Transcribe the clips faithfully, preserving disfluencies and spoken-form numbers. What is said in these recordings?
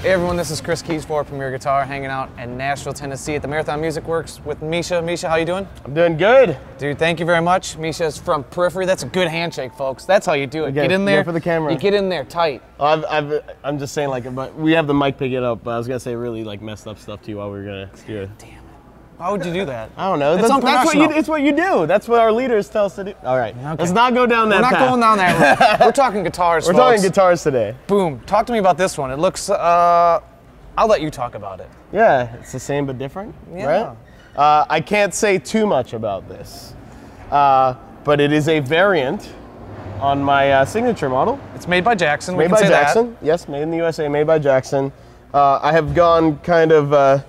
Hey everyone, this is Chris Keys for Premier Guitar, hanging out in Nashville, Tennessee at the Marathon Music Works with Misha. Misha, how you doing? I'm doing good. Dude, thank you very much. Misha's from Periphery. That's a good handshake, folks. That's how you do it. Get, get in there. for the camera. You get in there tight. I've, I've, I'm just saying, like, but we have the mic pick it up, but I was going to say really, like, messed up stuff to you while we were going to do it. Damn it. Why would you do that? I don't know. It's that's, that's what you, it's what you do. That's what our leaders tell us to do. All right. Okay. Let's not go down that We're not path. going down that road. We're talking guitars, We're folks. talking guitars today. Boom. Talk to me about this one. It looks, uh, I'll let you talk about it. Yeah, it's the same but different, yeah. right? Uh, I can't say too much about this, uh, but it is a variant on my uh, signature model. It's made by Jackson. Made we can by say Jackson. That. Yes, made in the U S A, made by Jackson. Uh, I have gone kind of uh,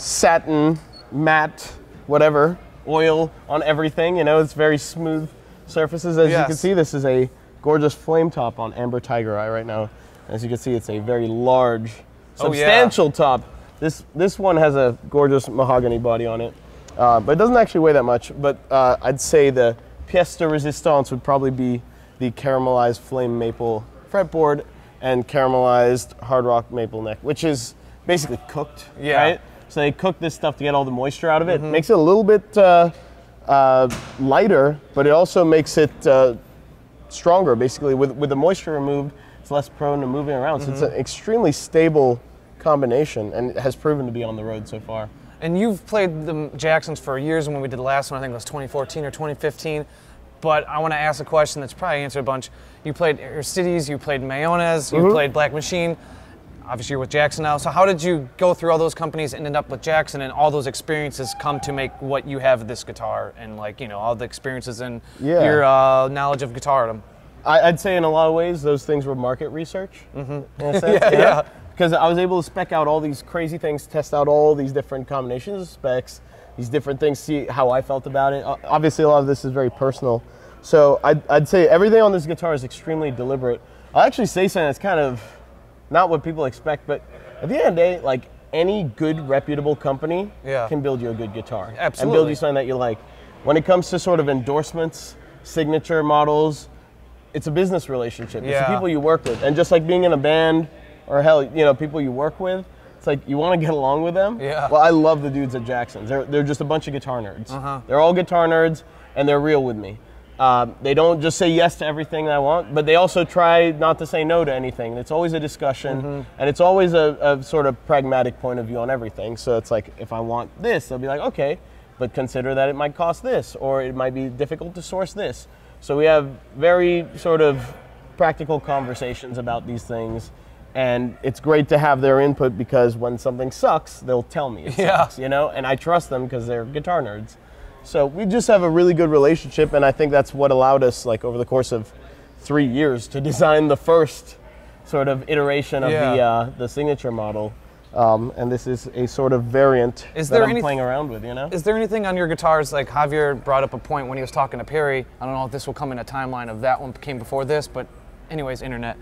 satin, matte, whatever, oil on everything. You know, it's very smooth surfaces. As yes. you can see, this is a gorgeous flame top on Amber Tiger Eye right now. As you can see, it's a very large, substantial oh, yeah. top. This this one has a gorgeous mahogany body on it, uh, but it doesn't actually weigh that much. But uh, I'd say the pièce de résistance would probably be the caramelized flame maple fretboard and caramelized hard rock maple neck, which is basically cooked, yeah. right? So they cook this stuff to get all the moisture out of it. Mm-hmm. Makes it a little bit uh, uh, lighter, but it also makes it uh, stronger. Basically, with with the moisture removed, it's less prone to moving around. Mm-hmm. So it's an extremely stable combination, and it has proven to be on the road so far. And you've played the Jacksons for years, and when we did the last one, I think it was twenty fourteen or twenty fifteen. But I want to ask a question that's probably answered a bunch. You played Aristides, you played Mayonnaise, you mm-hmm. played Black Machine. Obviously, you're with Jackson now. So how did you go through all those companies and end up with Jackson, and all those experiences come to make what you have this guitar, and like you know all the experiences and yeah. your uh, knowledge of guitardom? I'd say in a lot of ways those things were market research. Mm-hmm. In a sense, yeah, yeah. Because I was able to spec out all these crazy things, test out all these different combinations of specs, these different things, see how I felt about it. Obviously, a lot of this is very personal. So I'd, I'd say everything on this guitar is extremely deliberate. I'll actually say something that's kind of not what people expect, but at the end of the day, like any good, reputable company yeah. can build you a good guitar. Absolutely. And build you something that you like. When it comes to sort of endorsements, signature models, it's a business relationship. It's yeah. the people you work with. And just like being in a band, or hell, you know, people you work with, it's like you want to get along with them. Yeah. Well, I love the dudes at Jackson's. They're, they're just a bunch of guitar nerds. Uh-huh. They're all guitar nerds, and they're real with me. Um, they don't just say yes to everything I want, but they also try not to say no to anything. It's always a discussion, mm-hmm. and it's always a, a sort of pragmatic point of view on everything. So it's like, if I want this, they'll be like, okay, but consider that it might cost this, or it might be difficult to source this. So we have very sort of practical conversations about these things, and it's great to have their input because when something sucks, they'll tell me it yeah. sucks, you know, and I trust them because they're guitar nerds. So we just have a really good relationship, and I think that's what allowed us, like over the course of three years, to design the first sort of iteration of yeah. the uh, the signature model. Um, and this is a sort of variant is that there I'm any, playing around with, you know? Is there anything on your guitars, like Javier brought up a point when he was talking to Perry, I don't know if this will come in a timeline of that one came before this, but anyways, internet.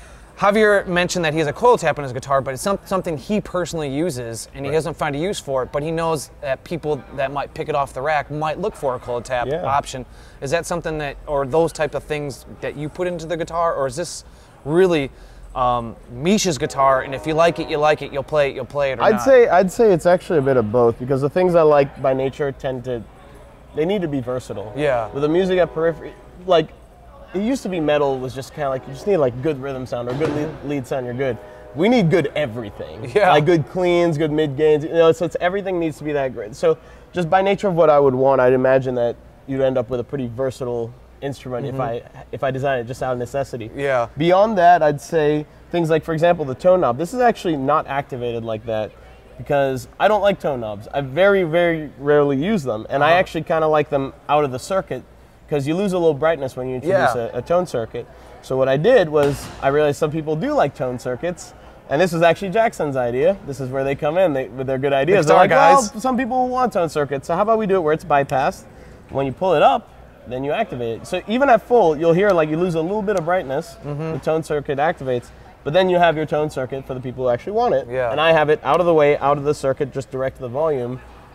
Javier mentioned that he has a coil tap on his guitar, but it's some, something he personally uses, and he right. doesn't find a use for it, but he knows that people that might pick it off the rack might look for a coil tap yeah. option. Is that something that, or those type of things that you put into the guitar, or is this really um, Misha's guitar, and if you like it, you like it, you'll play it, you'll play it, or I'd not? say I'd say it's actually a bit of both, because the things I like by nature tend to, they need to be versatile. Yeah. With the music at Periphery, like, it used to be metal was just kind of like, you just need like good rhythm sound or good lead, lead sound, you're good. We need good everything. Yeah. Like good cleans, good mid gains, you know, so it's, everything needs to be that great. So just by nature of what I would want, I'd imagine that you'd end up with a pretty versatile instrument mm-hmm. if I if I design it just out of necessity. Yeah. Beyond that, I'd say things like, for example, the tone knob. This is actually not activated like that because I don't like tone knobs. I very, very rarely use them, and uh-huh. I actually kind of like them out of the circuit because you lose a little brightness when you introduce yeah. a, a tone circuit. So what I did was I realized some people do like tone circuits, and this was actually Jackson's idea. This is where they come in they, with their good ideas. They're like, guys. well, some people want tone circuits, so how about we do it where it's bypassed? When you pull it up, then you activate it. So even at full, you'll hear like you lose a little bit of brightness. Mm-hmm. The tone circuit activates, but then you have your tone circuit for the people who actually want it. Yeah. And I have it out of the way, out of the circuit, just direct to the volume.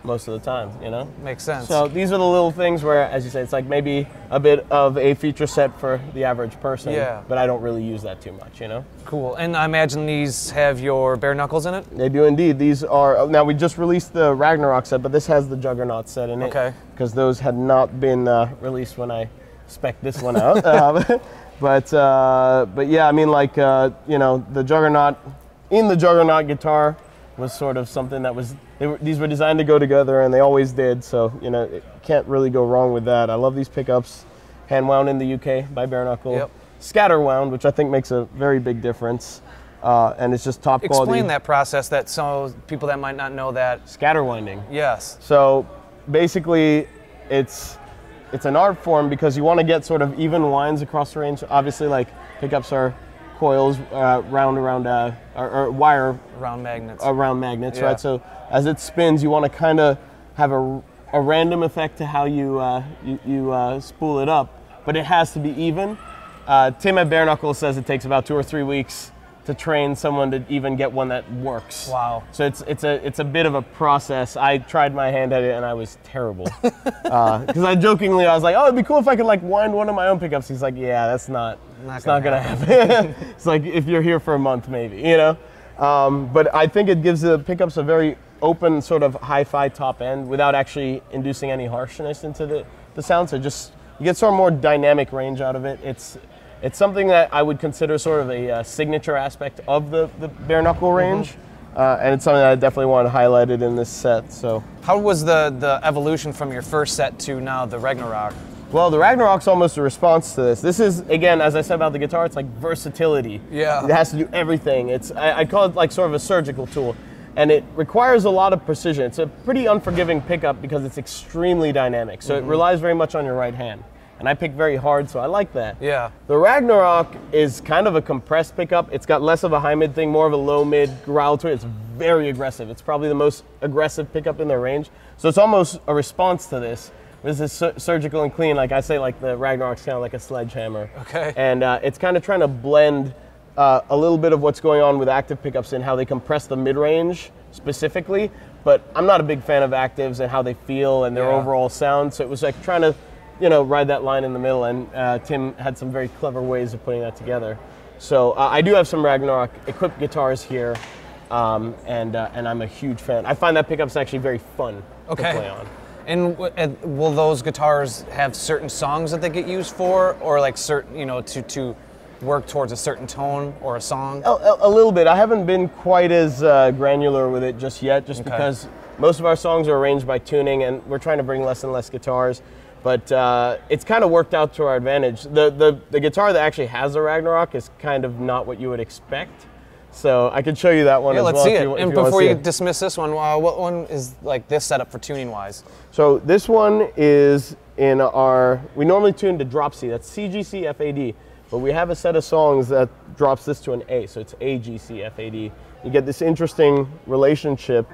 most of the time, you know? Makes sense. So these are the little things where, as you say, it's like maybe a bit of a feature set for the average person, Yeah. but I don't really use that too much, you know? Cool. And I imagine these have your bare knuckles in it? They do indeed. These are, now we just released the Ragnarok set, but this has the Juggernaut set in it. Okay. Because those had not been uh, released when I spec'd this one out. um, but, uh, but yeah, I mean, like, uh, you know, the Juggernaut, in the Juggernaut guitar was sort of something that was, they were, these were designed to go together, and they always did, so, you know, it can't really go wrong with that. I love these pickups, hand wound in the U K by Bare Knuckle. Yep. Scatter wound, which I think makes a very big difference, uh, and it's just top quality. Explain that process, that so people that might not know that. Scatter winding. Yes. So basically, it's it's an art form because you want to get sort of even winds across the range. Obviously, like pickups are coils uh, round around uh, or, or wire Round magnets. around magnets, Yeah. right? So as it spins, you want to kind of have a, a random effect to how you uh, you, you uh, spool it up, but it has to be even. Uh, Tim at Bare Knuckle says it takes about two or three weeks to train someone to even get one that works. Wow. So it's it's a it's a bit of a process. I tried my hand at it and I was terrible. Because uh, I jokingly I was like, oh, it'd be cool if I could like wind one of my own pickups. He's like, yeah, that's not Not it's gonna not gonna happen. It's like if you're here for a month, maybe, you know. Um, but I think it gives the pickups a very open sort of hi-fi top end without actually inducing any harshness into the the sound. So just you get sort of more dynamic range out of it. It's It's something that I would consider sort of a uh, signature aspect of the, the bare knuckle range, mm-hmm. uh, and it's something that I definitely want highlighted in this set. So, how was the, the evolution from your first set to now the Ragnarok? well, the Ragnarok's almost a response to this. This is, again, as I said about the guitar, it's like versatility. Yeah. It has to do everything. It's I, I call it like sort of a surgical tool, and it requires a lot of precision. It's a pretty unforgiving pickup because it's extremely dynamic. So mm-hmm. it relies very much on your right hand. And I pick very hard, so I like that. Yeah. The Ragnarok is kind of a compressed pickup. It's got less of a high mid thing, more of a low mid growl to it. It's very aggressive. It's probably the most aggressive pickup in their range. So it's almost a response to this. This is su- surgical and clean. Like I say, like the Ragnarok's kind of like a sledgehammer. Okay. And uh, it's kind of trying to blend uh, a little bit of what's going on with active pickups and how they compress the mid range specifically. But I'm not a big fan of actives and how they feel and their Yeah. overall sound. So it was like trying to, you know, ride that line in the middle, and uh, Tim had some very clever ways of putting that together. So uh, I do have some Ragnarok equipped guitars here, um, and uh, and I'm a huge fan. I find that pickup's actually very fun Okay. to play on. And, w- and will those guitars have certain songs that they get used for, or like certain, you know, to to work towards a certain tone or a song? A, a, a little bit. I haven't been quite as uh, granular with it just yet, just Okay. because most of our songs are arranged by tuning, and we're trying to bring less and less guitars. But uh, it's kind of worked out to our advantage. The, the the guitar that actually has a Ragnarok is kind of not what you would expect. So I could show you that one Yeah, as let's well. see if it. you, if And you wanna before see you it. dismiss this one, uh, what one is like this setup for tuning wise? So this one is in our, we normally tune to drop C, that's C G C F A D, but we have a set of songs that drops this to an A, so it's A G C F A D. You get this interesting relationship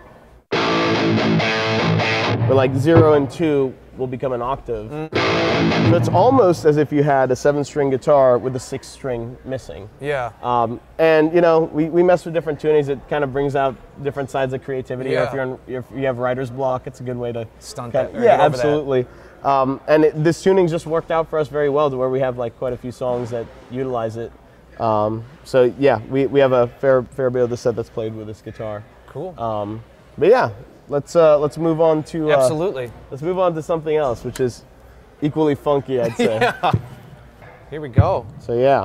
where like zero and two will become an octave. Mm. So it's almost as if you had a seven string guitar with a six string missing. Yeah. Um, and you know, we, we mess with different tunings. It kind of brings out different sides of creativity. Or if Yeah. you're in, if you have writer's block, it's a good way to Stunt kind that, of- or yeah, get over that. absolutely. Um, and it, this tuning just worked out for us very well, to where we have like quite a few songs that utilize it. Um, so yeah, we, we have a fair fair bit of the set that's played with this guitar. Cool. Um, but yeah, let's uh, let's move on to uh, Absolutely. let's move on to something else, which is equally funky, I'd say. Yeah. Here we go. So yeah.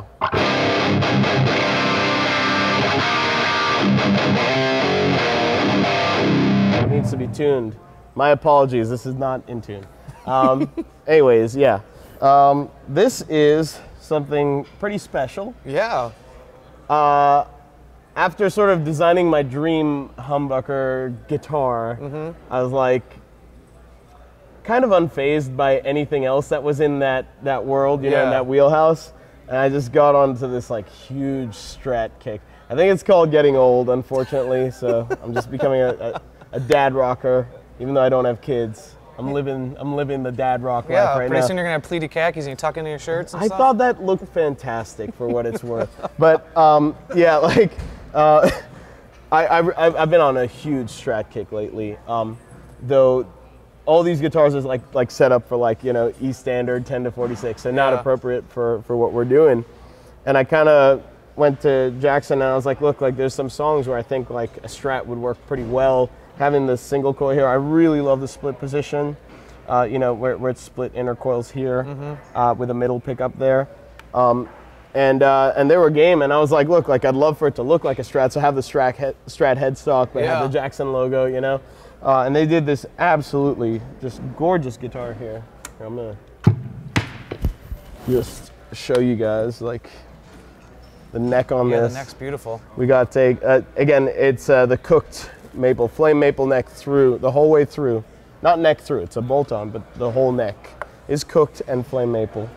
It needs to be tuned. My apologies, this is not in tune. Um, anyways, yeah. Um, this is something pretty special. Yeah. Uh, after sort of designing my dream humbucker guitar, mm-hmm. I was like kind of unfazed by anything else that was in that, that world, you know, in Yeah. that wheelhouse. And I just got onto this like huge Strat kick. I think it's called getting old, unfortunately. So I'm just becoming a, a, a dad rocker, even though I don't have kids. I'm living, I'm living the dad rock Yeah, life right pretty now. soon you're gonna have pleated khakis and you tuck into your shirts and I stuff. thought that looked fantastic for what it's worth. But um, yeah, like uh, I, I, I've been on a huge Strat kick lately. Um, though all these guitars is like like set up for like, you know, E standard ten to forty-six, and not Yeah. appropriate for, for what we're doing. And I kind of went to Jackson and I was like, look, like there's some songs where I think like a Strat would work pretty well. Having the single coil here, I really love the split position, uh, you know, where, where it's split inner coils here mm-hmm. uh, with a middle pickup there. Um, and uh, and they were game, and I was like, look, like I'd love for it to look like a Strat, so have the Strat, head, Strat headstock, but Yeah. have the Jackson logo, you know. Uh, and they did this absolutely just gorgeous guitar here. Here, I'm gonna just show you guys like the neck on Yeah, this. the neck's beautiful. We got take uh, again. It's uh, the cooked maple, flame maple neck through the whole way through. Not neck through. It's a bolt-on, but the whole neck is cooked and flame maple.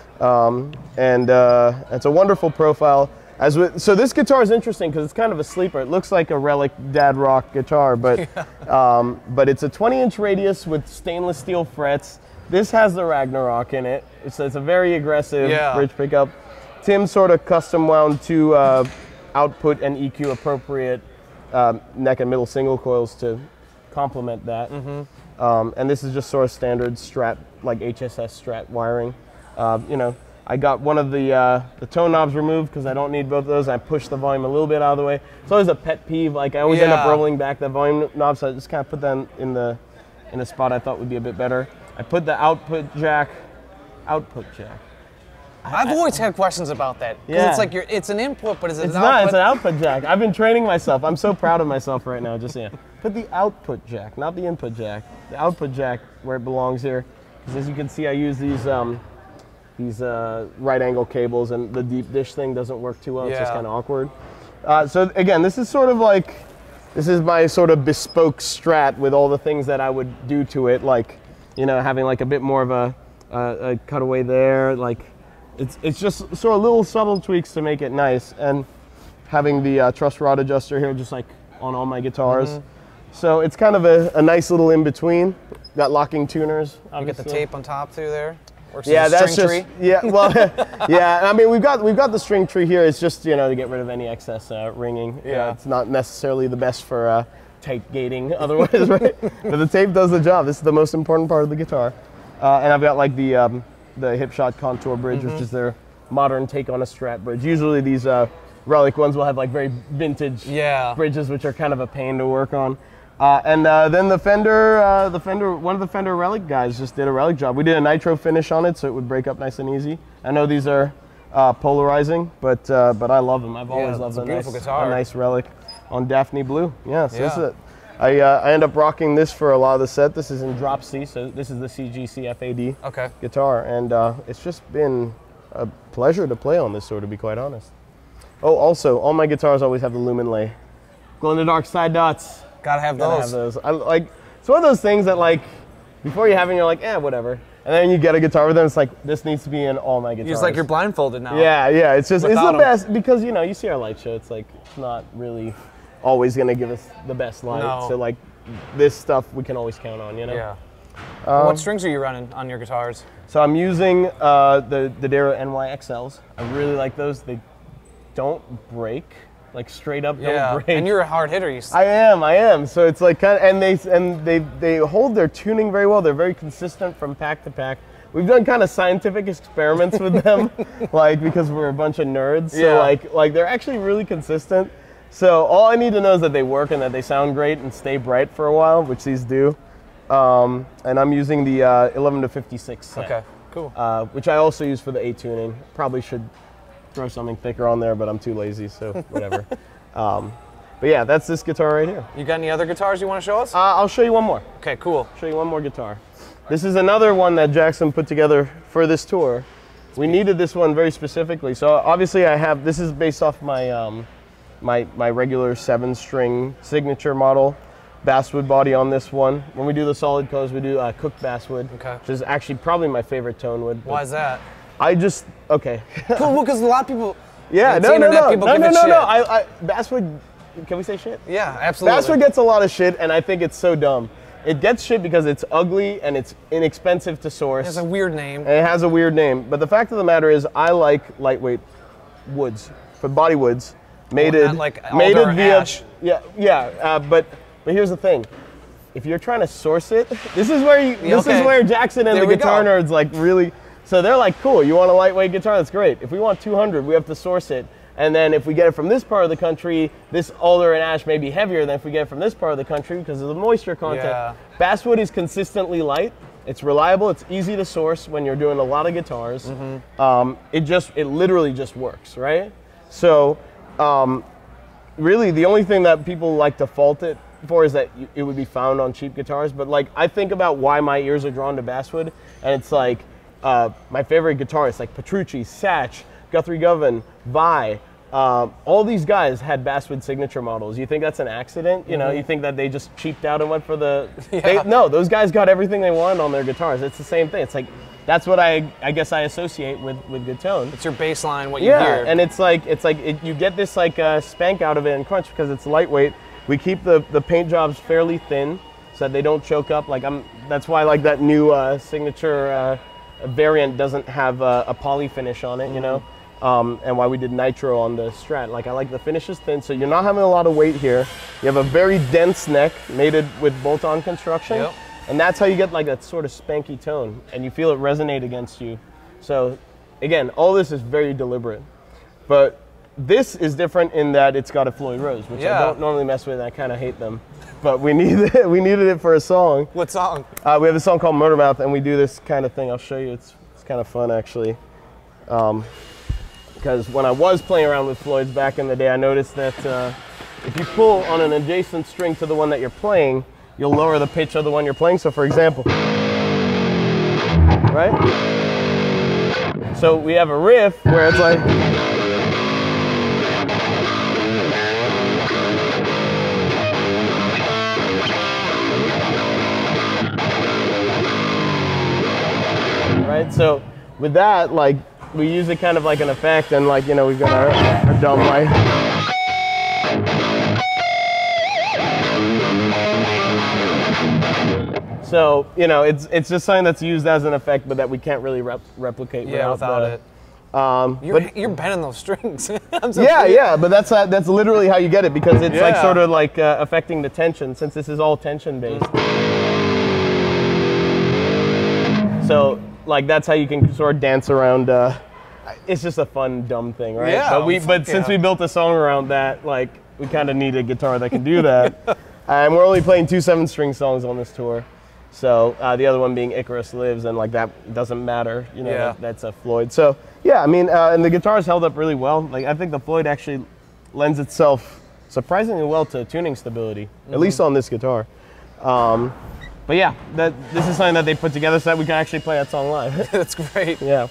Um, and uh, it's a wonderful profile. As with, so this guitar is interesting because it's kind of a sleeper. It looks like a Relic Dad Rock guitar, but um, but it's a twenty inch radius with stainless steel frets. This has the Ragnarok in it. It's, it's a very aggressive Yeah. bridge pickup. Tim sort of custom wound two uh, output and E Q appropriate um, neck and middle single coils to complement that. Mm-hmm. um, and this is just sort of standard Strat, like H S S Strat wiring. Uh, you know. I got one of the uh, the tone knobs removed because I don't need both of those. I pushed the volume a little bit out of the way. It's always a pet peeve. Like I always end up Yeah. rolling back the volume knob, so I just kind of put them in the in a spot I thought would be a bit better. I put the output jack, output jack. I've always had questions about that. 'Cause Yeah. it's like you're, it's an input, but is it It's an not. output? It's an output jack. I've been training myself. I'm so proud of myself right now. Just saying. Put the output jack, not the input jack. The output jack where it belongs here. 'Cause as you can see, I use these. Um, these uh, right angle cables, and the deep dish thing doesn't work too well. It's just Yeah. kind of awkward. Uh, so again, this is sort of like, this is my sort of bespoke Strat with all the things that I would do to it, like, you know, having like a bit more of a, a, a cutaway there, like, it's it's just sort of little subtle tweaks to make it nice, and having the uh, truss rod adjuster here, just like on all my guitars. Mm-hmm. So it's kind of a, a nice little in between. Got locking tuners. You get the tape on top through there. Works Yeah, as a that's string just tree. yeah. Well, yeah. I mean, we've got we've got the string tree here. It's just, you know, to get rid of any excess uh, ringing. Yeah. Uh, it's not necessarily the best for uh, tape gating otherwise, right? But the tape does the job. This is the most important part of the guitar. Uh, and I've got like the um, the Hipshot Contour bridge, mm-hmm. which is their modern take on a Strat bridge. Usually these uh, Relic ones will have like very vintage Yeah. bridges, which are kind of a pain to work on. Uh, and uh, then the Fender, uh, the Fender, one of the Fender Relic guys just did a Relic job. We did a nitro finish on it, so it would break up nice and easy. I know these are uh, polarizing, but uh, but I love them. I've always Yeah, loved it's a a beautiful nice, guitar. a nice Relic on Daphne Blue. Yeah, so this is Yeah. it. I uh, I end up rocking this for a lot of the set. This is in drop C, so this is the C G C F A D Okay. guitar, and uh, it's just been a pleasure to play on this, so to be quite honest. Oh, also, all my guitars always have the lumen lay, glow in the dark side dots. Gotta have Gotta those. have those. I like. It's one of those things that like, before you have it, you're like, eh, whatever. And then you get a guitar with them. It's like, this needs to be in all my guitars. It's like you're blindfolded now. Yeah, yeah. It's just it's Without the 'em. best because, you know, you see our light show. It's like it's not really always gonna give us the best light. No. So like, this stuff we can always count on. You know. Yeah. Um, what strings are you running on your guitars? So I'm using uh, the the Dero N Y X Ls. I really like those. They don't break. Like straight up, Yeah. don't break. And you're a hard hitter. You. s- I am, I am. So it's like kind of, and they and they they hold their tuning very well. They're very consistent from pack to pack. We've done kind of scientific experiments with them, like because we're a bunch of nerds. So Yeah. like like they're actually really consistent. So all I need to know is that they work and that they sound great and stay bright for a while, which these do. Um, and I'm using the uh, eleven to fifty-six set, Okay. Cool. uh, which I also use for the A tuning. Probably should throw something thicker on there, but I'm too lazy, so whatever. um, but yeah, that's this guitar right here. You got any other guitars you want to show us? Uh, I'll show you one more. Okay. Cool. Show you one more guitar. This is another one that Jackson put together for this tour. We needed this one very specifically. So obviously I have, this is based off my um, my, my regular seven string signature model. Basswood body on this one. When we do the solid colors, we do uh, cooked basswood, Okay. which is actually probably my favorite tone wood. Why is that? I just, okay. Cool. Because a lot of people. Yeah, it's no, no, internet, no, people no, give no, it no, shit. no. I, I, basswood, can we say shit? Yeah, absolutely. Basswood gets a lot of shit, and I think it's so dumb. It gets shit because it's ugly and it's inexpensive to source. It has a weird name. and it has a weird name. But the fact of the matter is, I like lightweight woods, for body woods, mated, not like mated alder or via, ash. yeah, yeah. Uh, but but here's the thing, if you're trying to source it, this is where you, this okay. is where Jackson and There the we guitar go. nerds like really. So they're like, cool. You want a lightweight guitar? That's great. If we want two hundred, we have to source it. And then if we get it from this part of the country, this alder and ash may be heavier than if we get it from this part of the country because of the moisture content. Yeah. Basswood is consistently light. It's reliable. It's easy to source when you're doing a lot of guitars. Mm-hmm. um, it just, it literally just works, right? So, um, really, the only thing that people like to fault it for is that you, it would be found on cheap guitars. But like, I think about why my ears are drawn to basswood, and it's like uh, my favorite guitarists like Petrucci, Satch, Guthrie Govan, Vi. Um, all these guys had basswood signature models. You think that's an accident? You know, Mm-hmm. you think that they just cheaped out and went for the? Yeah. They, no, those guys got everything they wanted on their guitars. It's the same thing. It's like that's what I I guess I associate with with good tone. It's your baseline, what you Yeah, hear. and it's like it's like it, you get this like uh, spank out of it in crunch because it's lightweight. We keep the the paint jobs fairly thin so that they don't choke up. Like I'm. That's why like that new uh, signature uh, variant doesn't have uh, a poly finish on it. Mm-hmm. You know. Um, and why we did nitro on the Strat. Like I like the finish is thin, so you're not having a lot of weight here. You have a very dense neck mated with bolt-on construction, Yep. and that's how you get like that sort of spanky tone, and you feel it resonate against you. So again, all this is very deliberate. But this is different in that it's got a Floyd Rose, which Yeah. I don't normally mess with, and I kind of hate them. But we need it, we needed it for a song. What song? Uh, we have a song called Murder Mouth, and we do this kind of thing. I'll show you. It's, it's kind of fun, actually. Um, Because when I was playing around with Floyd's back in the day, I noticed that uh, if you pull on an adjacent string to the one that you're playing, you'll lower the pitch of the one you're playing. So for example, right? So we have a riff where it's like, right? So with that, like, we use it kind of like an effect, and like, you know, we've got our, our dumb light. So, you know, it's it's just something that's used as an effect, but that we can't really rep replicate Yeah, without, without the, Um, You're, but, you're bending those strings. I'm so yeah, cute. yeah, but that's uh, that's literally how you get it, because it's like Yeah. sort of like uh, affecting the tension, since this is all tension based. So, like, that's how you can sort of dance around. Uh, it's just a fun, dumb thing, right? Yeah, But we, fuck but since yeah. we built a song around that, like, we kind of need a guitar that can do that. And we're only playing two seven-string songs on this tour. So uh, the other one being Icarus Lives, and like that doesn't matter, you know. Yeah. That, that's a Floyd. So yeah, I mean, uh, and the guitar's held up really well. Like I think the Floyd actually lends itself surprisingly well to tuning stability, mm-hmm. at least on this guitar. Um, but yeah, that this is something that they put together so that we can actually play that song live. That's great. Yeah.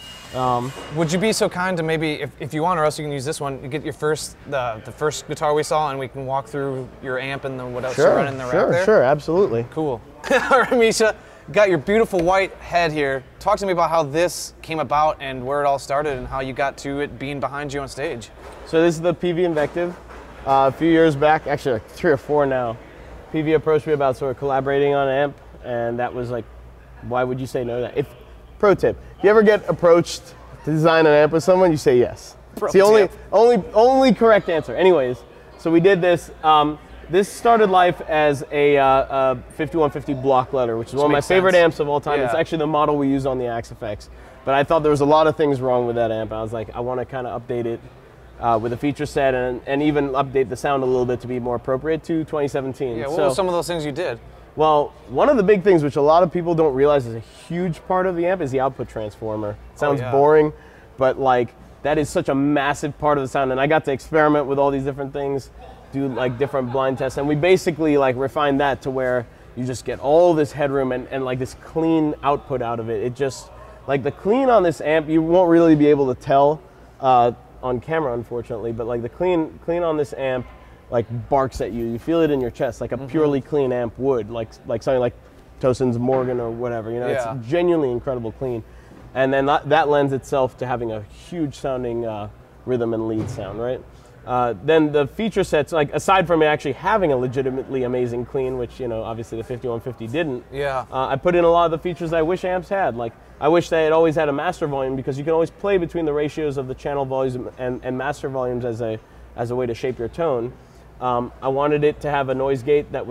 Um, Would you be so kind to maybe, if, if you want, or else you can use this one, get your first, the, the first guitar we saw, and we can walk through your amp and then what else you're sure, running in the rack sure, there? sure, absolutely. Cool. All right, Misha, got your beautiful white head here. Talk to me about how this came about and where it all started and how you got to it being behind you on stage. So this is the P V Invective. Uh, a few years back, actually like three or four now, P V approached me about sort of collaborating on an amp, and that was like, why would you say no to that? If, pro tip, if you ever get approached to design an amp with someone, you say yes. Pro it's the only, tip. only, only correct answer. Anyways, so we did this. Um, this started life as a, uh, a fifty-one fifty block letter, which is one of my makes favorite sense. amps of all time. Yeah. It's actually the model we use on the Axe F X. But I thought there was a lot of things wrong with that amp. I was like, I want to kind of update it uh, with a feature set, and, and even update the sound a little bit to be more appropriate to twenty seventeen. Yeah, what So- were some of those things you did? well, one of the big things which a lot of people don't realize is a huge part of the amp is the output transformer. It sounds Oh, yeah. boring, but like that is such a massive part of the sound, and I got to experiment with all these different things, do like different blind tests, and we basically like refined that to where you just get all this headroom and, and like this clean output out of it. It just, like the clean on this amp, you won't really be able to tell uh, on camera, unfortunately, but like the clean clean on this amp like barks at you. You feel it in your chest, like a purely clean amp would, like like something like Tosin's Morgan or whatever. You know, Yeah. it's genuinely incredible clean, and then that, that lends itself to having a huge sounding uh, rhythm and lead sound, right? Uh, then the feature sets, like aside from it actually having a legitimately amazing clean, which you know obviously the fifty-one fifty didn't. Yeah. Uh, I put in a lot of the features I wish amps had. Like I wish they had always had a master volume, because you can always play between the ratios of the channel volumes and, and master volumes as a as a way to shape your tone. Um, I wanted it to have a noise gate that was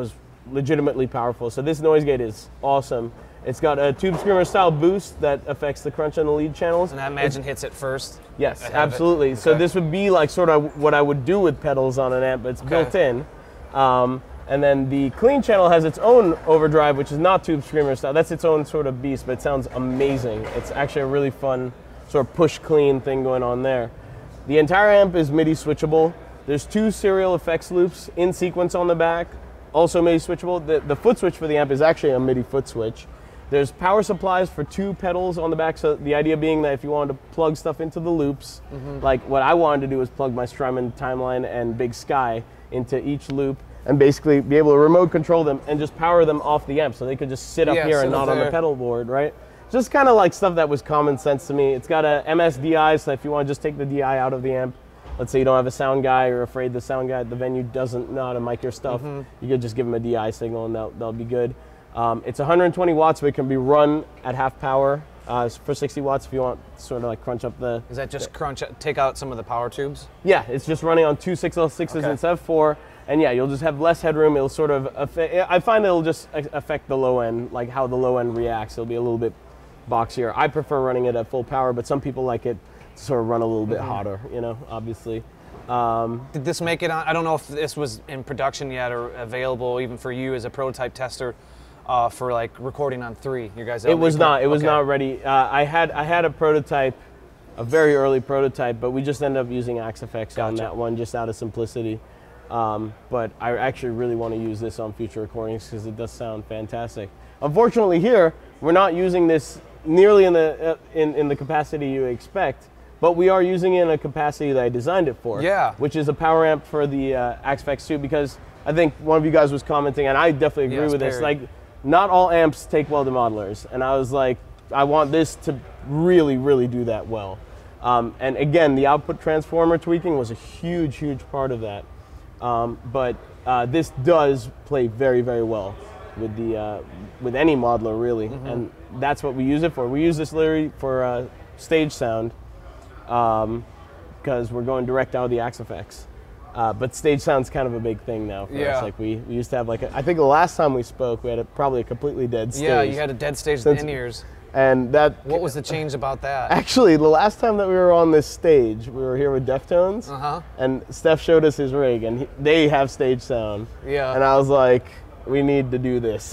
legitimately powerful. So this noise gate is awesome. It's got a Tube Screamer style boost that affects the crunch on the lead channels. And I imagine hits it first. Yes, absolutely. Okay. So this would be like sort of what I would do with pedals on an amp, but it's okay. built in. Um, and then the clean channel has its own overdrive, which is not Tube Screamer style. That's its own sort of beast, but it sounds amazing. It's actually a really fun sort of push clean thing going on there. The entire amp is MIDI switchable. There's two serial effects loops in sequence on the back, also MIDI switchable. The, the foot switch for the amp is actually a MIDI foot switch. There's power supplies for two pedals on the back, so the idea being that if you wanted to plug stuff into the loops, mm-hmm. like what I wanted to do was plug my Strymon Timeline and Big Sky into each loop and basically be able to remote control them and just power them off the amp so they could just sit up yeah, here sit and not there. on the pedal board, right? Just kind of like stuff that was common sense to me. It's got a M S D I, so if you want to just take the D I out of the amp, let's say you don't have a sound guy or afraid the sound guy at the venue doesn't know how to mic your stuff, mm-hmm. you could just give them a D I signal and that'll, that'll be good. Um, it's one hundred twenty watts, but it can be run at half power uh, for sixty watts if you want to sort of like crunch up the... Is that just the, crunch, take out some of the power tubes? Yeah, it's just running on two six L sixes okay. instead of four. And yeah, you'll just have less headroom. It'll sort of, affect, I find it'll just affect the low end, like how the low end reacts. It'll be a little bit boxier. I prefer running it at full power, but some people like it to sort of run a little bit mm-hmm. hotter, you know, obviously. Um, Did this make it on, I don't know if this was in production yet or available even for you as a prototype tester uh, for like recording on three, you guys? It was not, it was okay. not ready. Uh, I had I had a prototype, a very early prototype, but we just ended up using Axe-F-X gotcha. on that one just out of simplicity. Um, but I actually really want to use this on future recordings because it does sound fantastic. Unfortunately here, we're not using this nearly in the, uh, in, in the capacity you expect, but we are using it in a capacity that I designed it for. Yeah. Which is a power amp for the uh, Axe-F-X two, because I think one of you guys was commenting, and I definitely agree yes, with Perry. this, like not all amps take well to modelers. And I was like, I want this to really, really do that well. Um, and again, the output transformer tweaking was a huge, huge part of that. Um, but uh, this does play very, very well with the uh, with any modeler, really, mm-hmm. and that's what we use it for. We use this literally for uh, stage sound because um, we're going direct out of the Axe-F-X. Uh, but stage sound's kind of a big thing now for yeah. us. Like we, we used to have like a, I think the last time we spoke, we had a, probably a completely dead stage. Yeah, you had a dead stage Since, in ears. And that. What was the change about that? Actually, the last time that we were on this stage, we were here with Deftones, uh-huh. and Steph showed us his rig, and he, they have stage sound. Yeah. And I was like, we need to do this.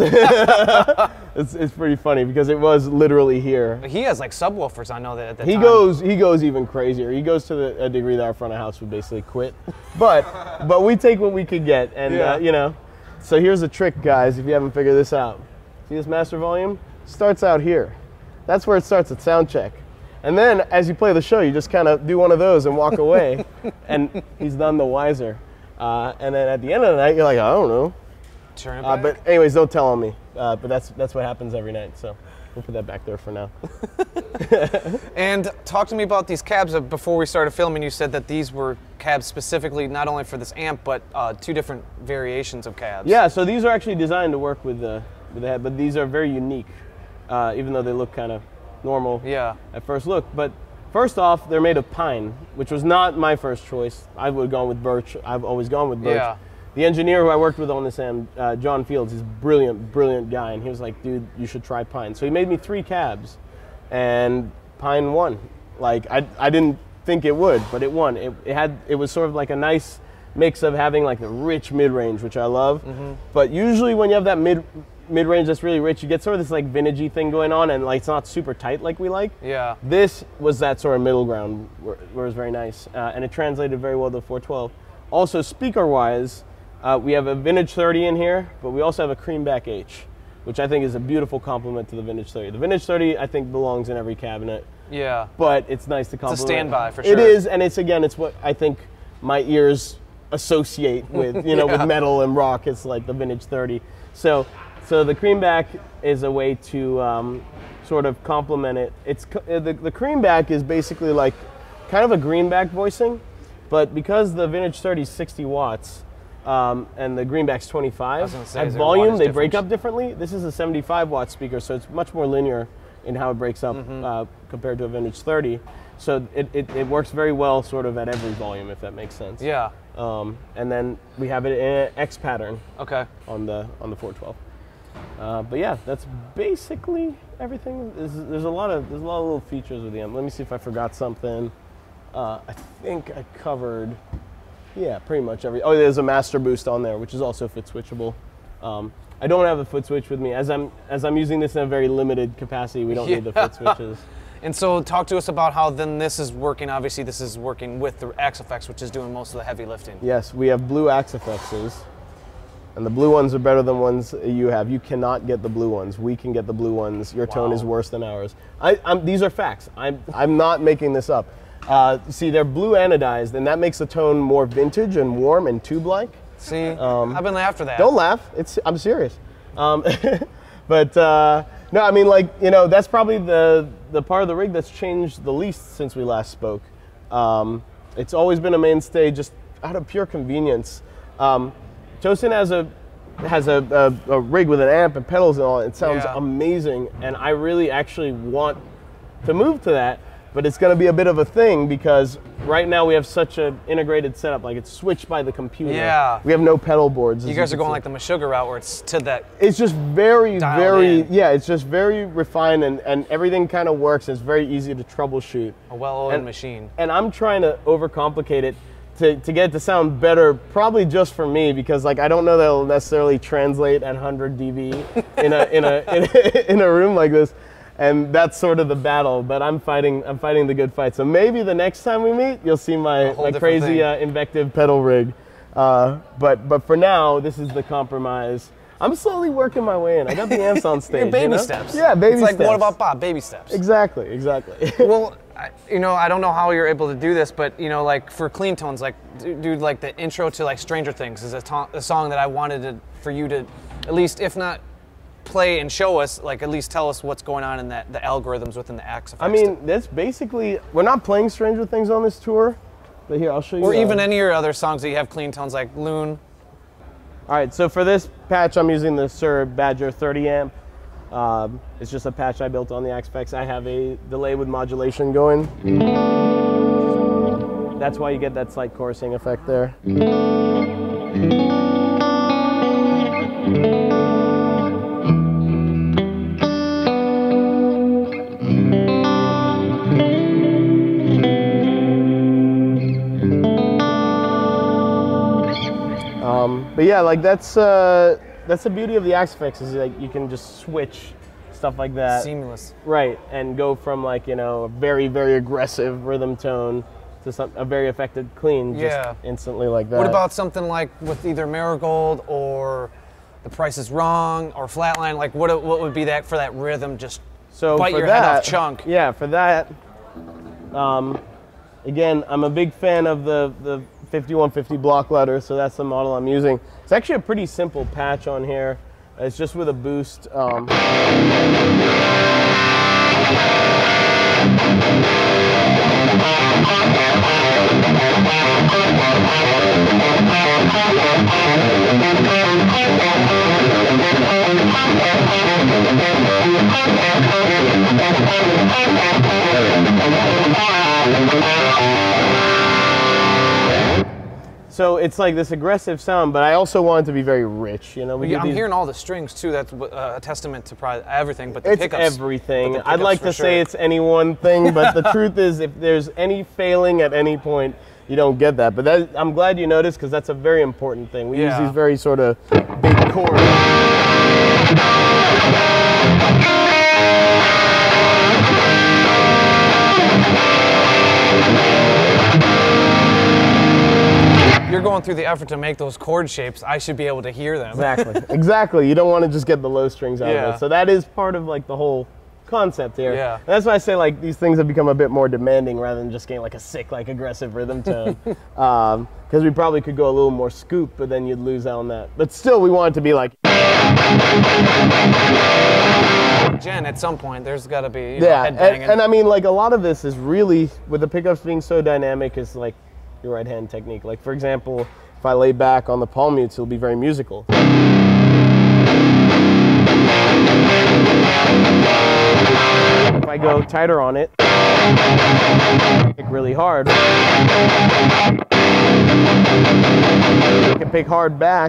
it's, it's pretty funny because it was literally here. But he has like subwoofers, I know that at the he time. goes he goes even crazier. He goes to the, a degree that our front of house would basically quit. But but we take what we could get, and yeah. uh, you know. So here's a trick, guys. If you haven't figured this out, see this master volume starts out here. That's where it starts at sound check. And then as you play the show, you just kind of do one of those and walk away, and he's none the wiser. Uh, and then at the end of the night, you're like, I don't know. Turn it uh, back. but anyways, don't tell on me. Uh, but that's that's what happens every night. So we'll put that back there for now. And talk to me about these cabs. Before we started filming, you said that these were cabs specifically not only for this amp, but uh, two different variations of cabs. Yeah, so these are actually designed to work with the, with the head, but these are very unique, uh, even though they look kind of normal yeah. at first look. But first off, they're made of pine, which was not my first choice. I would have gone with birch. I've always gone with birch. Yeah. The engineer who I worked with on this amp, uh, John Fields, is a brilliant, brilliant guy, and he was like, dude, you should try pine. So he made me three cabs, and pine won. Like, I, I didn't think it would, but it won. It, it had, it was sort of like a nice mix of having like a rich mid-range, which I love. Mm-hmm. But usually when you have that mid, mid-range that's really rich, you get sort of this like vintagey thing going on, and like it's not super tight like we like. Yeah. This was that sort of middle ground where, where it was very nice, uh, and it translated very well to the four twelve. Also, speaker-wise, Uh, we have a Vintage thirty in here, but we also have a Creamback H, which I think is a beautiful complement to the Vintage thirty. The Vintage thirty, I think, belongs in every cabinet. Yeah. But it's nice to complement. It's a standby for sure. It is, and it's, again, it's what I think my ears associate with, you know, yeah. with metal and rock. It's like the Vintage thirty. So, so the Creamback is a way to um, sort of complement it. It's the, the Creamback is basically like kind of a greenback voicing, but because the Vintage thirty is sixty watts, Um, and the Greenback's twenty-five. Say, at volume, they break up differently. This is a seventy-five watt speaker, so it's much more linear in how it breaks up mm-hmm. uh, compared to a Vintage thirty. So it, it, it works very well sort of at every volume, if that makes sense. Yeah. Um, and then we have it in an X pattern Okay. on the on the four twelve. Uh, but yeah, that's basically everything. There's, there's a lot of there's a lot of little features with the amp. Let me see if I forgot something. Uh, I think I covered, yeah, pretty much every. Oh, there's a master boost on there, which is also foot switchable. Um, I don't have a foot switch with me as I'm as I'm using this in a very limited capacity. We don't Yeah. need the foot switches. And so talk to us about how then this is working. Obviously, this is working with the Axe-Fx, which is doing most of the heavy lifting. Yes, we have blue Axe-Fx's, and the blue ones are better than ones you have. You cannot get the blue ones. We can get the blue ones. Your tone Wow. is worse than ours. I, I'm, these are facts. I'm, I'm not making this up. Uh, see, they're blue anodized, and that makes the tone more vintage and warm and tube-like. See, Um, I've been after that. Don't laugh. It's I'm serious. Um, but uh, no, I mean, like, you know, that's probably the the part of the rig that's changed the least since we last spoke. Um, it's always been a mainstay, just out of pure convenience. Um, Tosin has a has a, a, a rig with an amp and pedals and all. It sounds Yeah. amazing, and I really actually want to move to that. But it's going to be a bit of a thing because right now we have such an integrated setup. Like, it's switched by the computer. Yeah. We have no pedal boards. You as guys are can going see. like the Meshuggah route where it's to that. It's just very, Dialed very, in. yeah, it's just very refined and, and everything kind of works. It's very easy to troubleshoot. A well-oiled And- machine. And I'm trying to overcomplicate it to, to get it to sound better, probably just for me, because like I don't know that it'll necessarily translate at one hundred D B in a, in a, in a, in a room like this. And that's sort of the battle, but I'm fighting. I'm fighting the good fight. So maybe the next time we meet, you'll see my, whole my different crazy thing. uh, invective pedal rig. Uh, but but for now, this is the compromise. I'm slowly working my way in. I got the amps on stage. Your baby you know? steps. Yeah, baby It's like, steps. what about Bob? Baby steps. Exactly, exactly. Well, I, you know, I don't know how you're able to do this, but you know, like for clean tones, like dude, like the intro to like Stranger Things is a, to- a song that I wanted to, for you to, at least if not play and show us, like at least tell us what's going on in that the algorithms within the Axe-Fx. I mean, that's basically. We're not playing Stranger Things on this tour, but here I'll show you. or uh, even any of your other songs that you have clean tones, like Loon. All right, so for this patch, I'm using the Sir Badger thirty amp. Um, it's just a patch I built on the Axe-Fx. I have a delay with modulation going. That's why you get that slight chorusing effect there. Um, but yeah, like that's uh, that's the beauty of the Axe-Fx is like you can just switch stuff like that. Seamless. Right, and go from like, you know, a very, very aggressive rhythm tone to some, a very effective clean just Yeah. instantly like that. What about something like with either Marigold or The Price is Wrong or Flatline? Like what what would be that for that rhythm? Just so bite for your that, head off chunk. Yeah, for that, um, again, I'm a big fan of the, the fifty-one fifty block letter, so that's the model I'm using. It's actually a pretty simple patch on here. It's just with a boost. Um, So it's like this aggressive sound, but I also want it to be very rich. You know, we Yeah, do I'm these- hearing all the strings too. That's uh, a testament to probably everything. But the It's pickups, everything. but the I'd like to pickups for say sure. it's any one thing, but the truth is, if there's any failing at any point, you don't get that. But that, I'm glad you noticed because that's a very important thing. We Yeah. use these very sort of big chords. You're going through the effort to make those chord shapes. I should be able to hear them. Exactly. Exactly. You don't want to just get the low strings out Yeah. of it. So that is part of like the whole concept here. Yeah. And that's why I say like these things have become a bit more demanding rather than just getting like a sick, like aggressive rhythm tone. um, because we probably could go a little more scoop, but then you'd lose out on that. But still, we want it to be like. Jen, at some point, there's got to be you know, Yeah, head and, banging. and I mean, like a lot of this is really with the pickups being so dynamic is like your right hand technique. Like for example, if I lay back on the palm mutes, it'll be very musical. if I go tighter on it, pick really hard. I can pick hard back.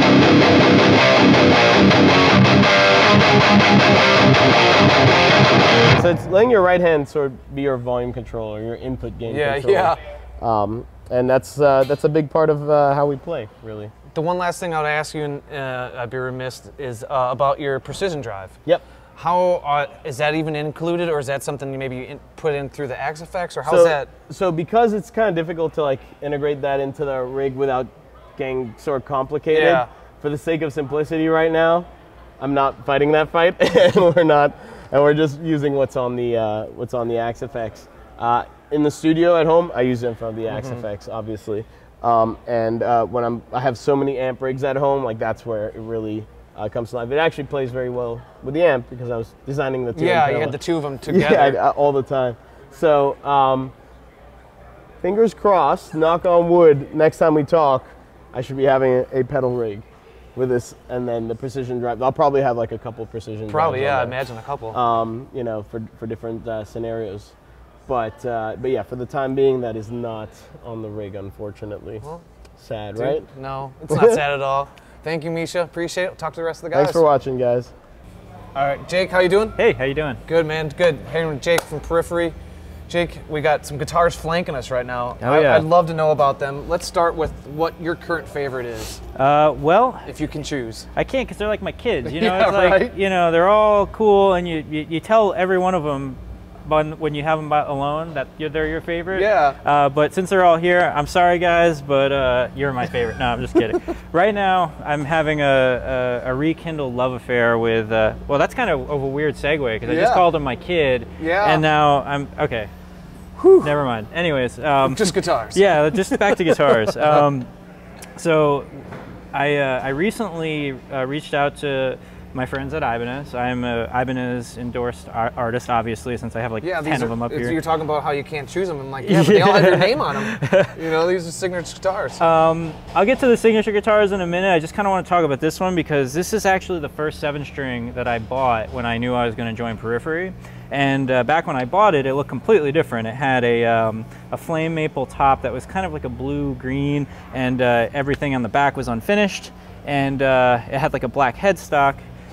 So it's letting your right hand sort of be your volume controller, your input gain Yeah, controller. yeah. Um, and that's uh, that's a big part of uh, how we play, really. The one last thing I would ask you, and uh, I'd be remiss, is uh, about your precision drive. Yep. How uh, is that even included, or is that something you maybe in, put in through the Axe-Fx, or how's so, that? So because it's kind of difficult to like integrate that into the rig without getting sort of complicated. Yeah. For the sake of simplicity, right now, I'm not fighting that fight, and we're not, and we're just using what's on the uh, what's on the Axe-Fx. Uh, in the studio at home, I use it from the Axe-Fx, mm-hmm. obviously. Um, and uh, when I'm, I have so many amp rigs at home, like that's where it really uh, comes to life. It actually plays very well with the amp because I was designing the two. Yeah, you had the two of them together. Yeah, I, I, all the time. So, um, fingers crossed, knock on wood, next time we talk, I should be having a, a pedal rig with this, and then the precision drive. I'll probably have like a couple precision Probably, drives yeah, I on there. imagine a couple. Um, you know, for, for different uh, scenarios. But uh, but yeah, for the time being, that is not on the rig, unfortunately. Well, sad, dude, right? No, it's not sad at all. Thank you, Misha. Appreciate it. Talk to the rest of the guys. Thanks for watching, guys. All right, Jake, how you doing? Hey, how you doing? Good, man. Good. Hanging with Jake from Periphery. Jake, we got some guitars flanking us right now. Oh, yeah. I, I'd love to know about them. Let's start with what your current favorite is, Uh, well, if you can choose. I can't because they're like my kids. You know, Yeah, it's like right? you know they're all cool, and you, you you tell every one of them, when when you have them alone, that you're, they're your favorite. Yeah. Uh, but since they're all here, I'm sorry guys, but uh, you're my favorite. No, I'm just kidding. Right now, I'm having a, a, a rekindled love affair with. Uh, well, that's kind of, of a weird segue because I Yeah. just called him my kid. Yeah. And now I'm okay. Whew. Never mind. Anyways. Um, Just guitars. Yeah, just back to guitars. Um, so, I uh, I recently uh, reached out to my friends at Ibanez. I'm a Ibanez endorsed ar artist, obviously, since I have like Yeah, ten these of are, them up it's- here. You're talking about how you can't choose them. I'm like, yeah, but they all have your name on them. You know, these are signature guitars. Um, I'll get to the signature guitars in a minute. I just kind of want to talk about this one because this is actually the first seven string that I bought when I knew I was going to join Periphery. And uh, back when I bought it, it looked completely different. It had a, um, a flame maple top that was kind of like a blue-green, and uh, everything on the back was unfinished. And uh, it had like a black headstock,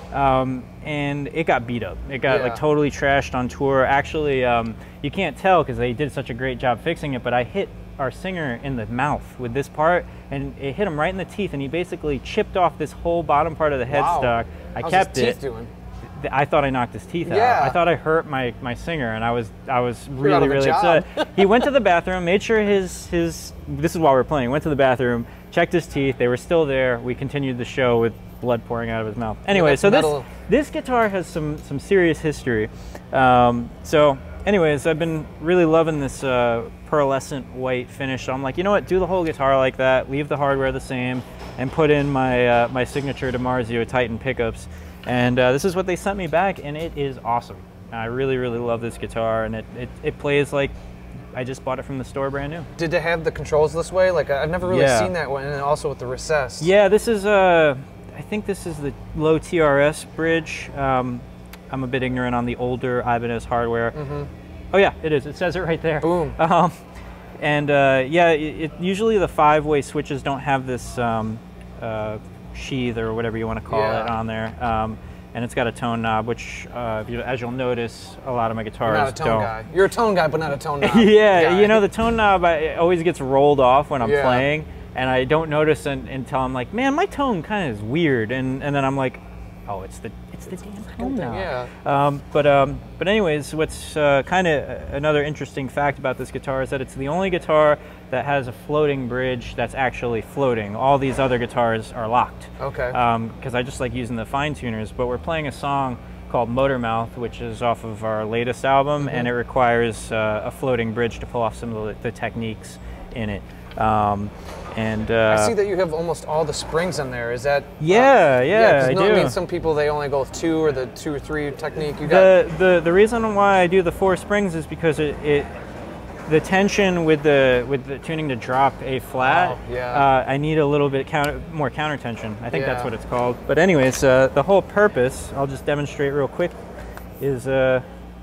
um, and it got beat up. It got Yeah. like totally trashed on tour. Actually, um, you can't tell because they did such a great job fixing it, but I hit our singer in the mouth with this part, and it hit him right in the teeth, and he basically chipped off this whole bottom part of the Wow. headstock. I How's kept his it. teeth doing? I thought I knocked his teeth out. Yeah. I thought I hurt my, my singer, and I was I was out really of a really job. upset. He went to the bathroom, made sure his his this is while we were playing. Went to the bathroom, checked his teeth. They were still there. We continued the show with blood pouring out of his mouth. Anyway, that's so this metal. this guitar has some some serious history. Um, so, anyways, I've been really loving this uh, pearlescent white finish. So I'm like, you know what? Do the whole guitar like that. Leave the hardware the same, and put in my uh, my signature DiMarzio Titan pickups. And uh, this is what they sent me back, and it is awesome. I really, really love this guitar, and it, it, it plays like I just bought it from the store brand new. Did they have the controls this way? Like, I've never really Yeah. seen that one, and also with the recessed. Yeah, this is, uh, I think this is the low T R S bridge. Um, I'm a bit ignorant on the older Ibanez hardware. Mm-hmm. Oh yeah, it is. It says it right there. Boom. Um, and uh, yeah, it, it, usually the five-way switches don't have this um, uh, sheath or whatever you want to call Yeah. it on there. Um, and it's got a tone knob, which, uh, if you, as you'll notice, a lot of my guitars You're not a tone don't. guy. You're a tone guy, but not a tone knob yeah, guy. you know, the tone knob I, it always gets rolled off when I'm Yeah. playing, and I don't notice un, until I'm like, man, my tone kind of is weird, and, and then I'm like, oh, it's the it's the damn tone knob. Yeah. Um, but um, but anyways, what's uh, kind of another interesting fact about this guitar is that it's the only guitar that has a floating bridge that's actually floating. All these other guitars are locked. Okay. Because I just like using the fine tuners. But we're playing a song called Motormouth, which is off of our latest album, Mm-hmm. and it requires uh, a floating bridge to pull off some of the, the techniques in it. Um, and uh, I see that you have almost all the springs in there. Is that? Yeah, uh, yeah, 'cause I no, do. I mean, some people they only go with two or the two or three technique. You got. the, the the reason why I do the four springs is because it, it the tension with the with the tuning to drop A flat. Oh, yeah. Uh, I need a little bit counter, more counter tension. I think that's Yeah. what it's called. But anyways, uh, the whole purpose, I'll just demonstrate real quick, is uh,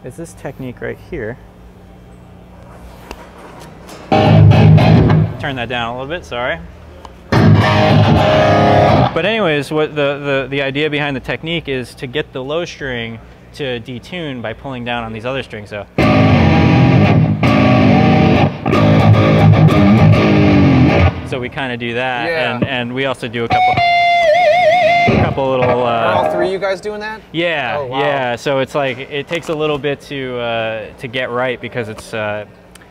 is this technique right here. Turn that down a little bit, sorry. But anyways, what the, the, the idea behind the technique is to get the low string to detune by pulling down on these other strings. So, so we kind of do that, yeah. and, and we also do a couple a couple little... Uh, Are all three of you guys doing that? Yeah, oh, wow. yeah. So it's like, it takes a little bit to uh, to get right because it's uh,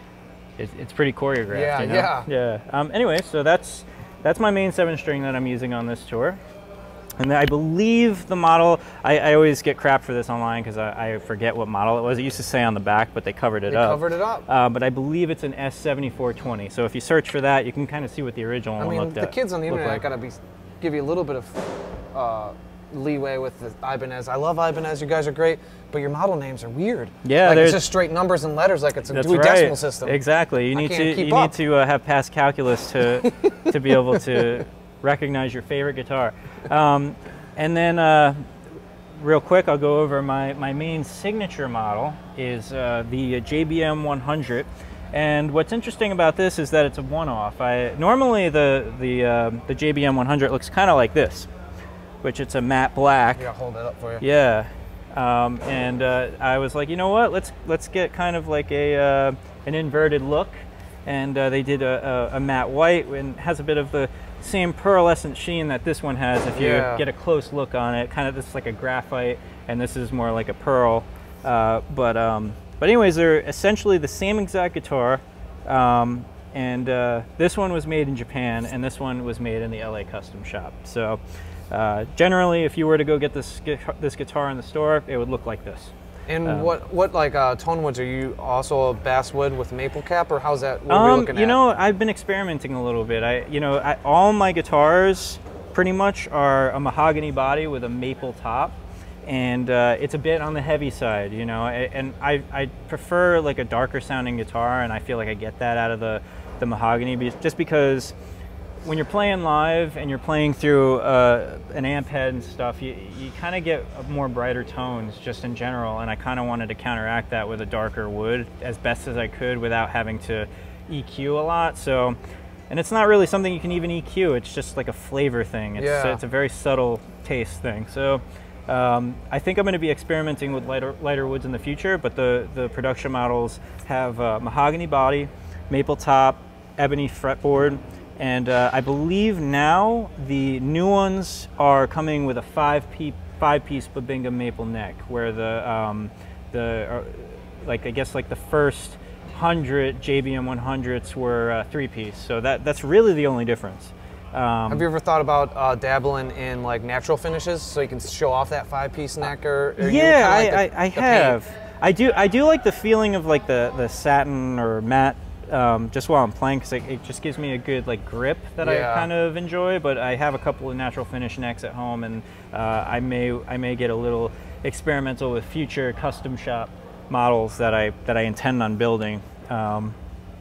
it, it's pretty choreographed. Yeah, you know? yeah. Yeah. Um, anyway, so that's that's my main seven string that I'm using on this tour. And I believe the model, I, I always get crap for this online because I, I forget what model it was. It used to say on the back, but they covered it they up. They covered it up. Uh, but I believe it's an S seventy-four twenty. So if you search for that, you can kind of see what the original I one mean, looked the at, kids on the internet like. gotta be give you a little bit of uh, leeway with the Ibanez. I love Ibanez. You guys are great, but your model names are weird. Yeah, like there's it's just straight numbers and letters, like it's a That's Dewey right. Decimal System. Exactly. You I need can't to keep you up. need to uh, have passed calculus to to be able to recognize your favorite guitar. Um, and then, uh, real quick, I'll go over my my main signature model is uh, the J B M one hundred. And what's interesting about this is that it's a one-off. I normally the the uh, the J B M one hundred looks kind of like this, which it's a matte black. Yeah, I'll hold it up for you. Yeah, um, and uh, I was like, you know what? Let's let's get kind of like a uh, an inverted look, and uh, they did a, a, a matte white and has a bit of the same pearlescent sheen that this one has. If you Yeah. get a close look on it, kind of this is like a graphite, and this is more like a pearl. Uh, but um, but anyways, they're essentially the same exact guitar. Um, and uh, this one was made in Japan, and this one was made in the L A Custom Shop. So. Uh, generally, if you were to go get this this guitar in the store, it would look like this. And Um, what what like uh, tone woods are you? Also a basswood with maple cap, or how's that? What are we Um, looking you at? know, I've been experimenting a little bit. I, you know, I, all my guitars pretty much are a mahogany body with a maple top, and uh, it's a bit on the heavy side. You know, I, and I I prefer like a darker sounding guitar, and I feel like I get that out of the the mahogany, be- just because. When you're playing live and you're playing through uh, an amp head and stuff, you, you kind of get more brighter tones just in general, and I kind of wanted to counteract that with a darker wood as best as I could without having to E Q a lot. So, and it's not really something you can even E Q, it's just like a flavor thing. It's, Yeah. it's a very subtle taste thing. So um, I think I'm going to be experimenting with lighter, lighter woods in the future, but the, the production models have uh, mahogany body, maple top, ebony fretboard, and uh, I believe now the new ones are coming with a five-piece five-piece Babinga maple neck, where the um, the uh, like I guess like the first hundred J B M one hundreds were uh, three-piece. So that that's really the only difference. Um, Have you ever thought about uh, dabbling in like natural finishes so you can show off that five-piece neck? Or, or you yeah, kinda I, like the- I, I the paint? have. I do I do like the feeling of like the the satin or matte. Um, just while I'm playing, because it, it just gives me a good like grip that Yeah. I kind of enjoy. But I have a couple of natural finish necks at home, and uh, I may I may get a little experimental with future custom shop models that I that I intend on building. Um,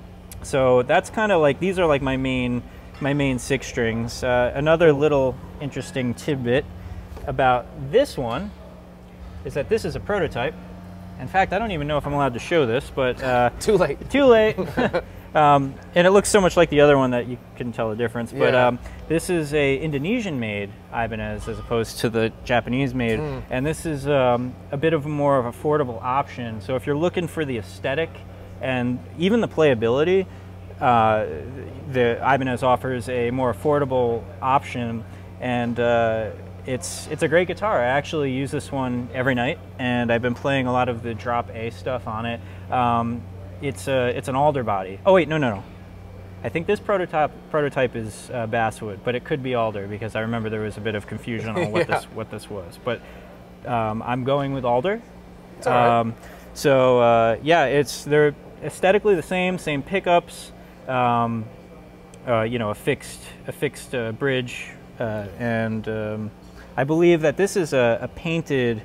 so that's kind of like, these are like my main my main six strings. Uh, another little interesting tidbit about this one is that this is a prototype. In fact, I don't even know if I'm allowed to show this, but uh, Too late. too late. um, and it looks so much like the other one that you couldn't tell the difference. But Yeah. um, this is a Indonesian-made Ibanez as opposed to the Japanese-made, Mm. and this is um, a bit of a more of affordable option. So if you're looking for the aesthetic and even the playability, uh, the Ibanez offers a more affordable option, and uh, It's it's a great guitar. I actually use this one every night, and I've been playing a lot of the drop A stuff on it. Um, it's a it's an alder body. Oh wait, no no no. I think this prototype prototype is uh, basswood, but it could be alder because I remember there was a bit of confusion on what Yeah. this what this was. But um, I'm going with alder. It's all right. Um, so uh, yeah, it's they're aesthetically the same, same pickups. Um, uh, you know, a fixed a fixed uh, bridge, uh, and um, I believe that this is a, a painted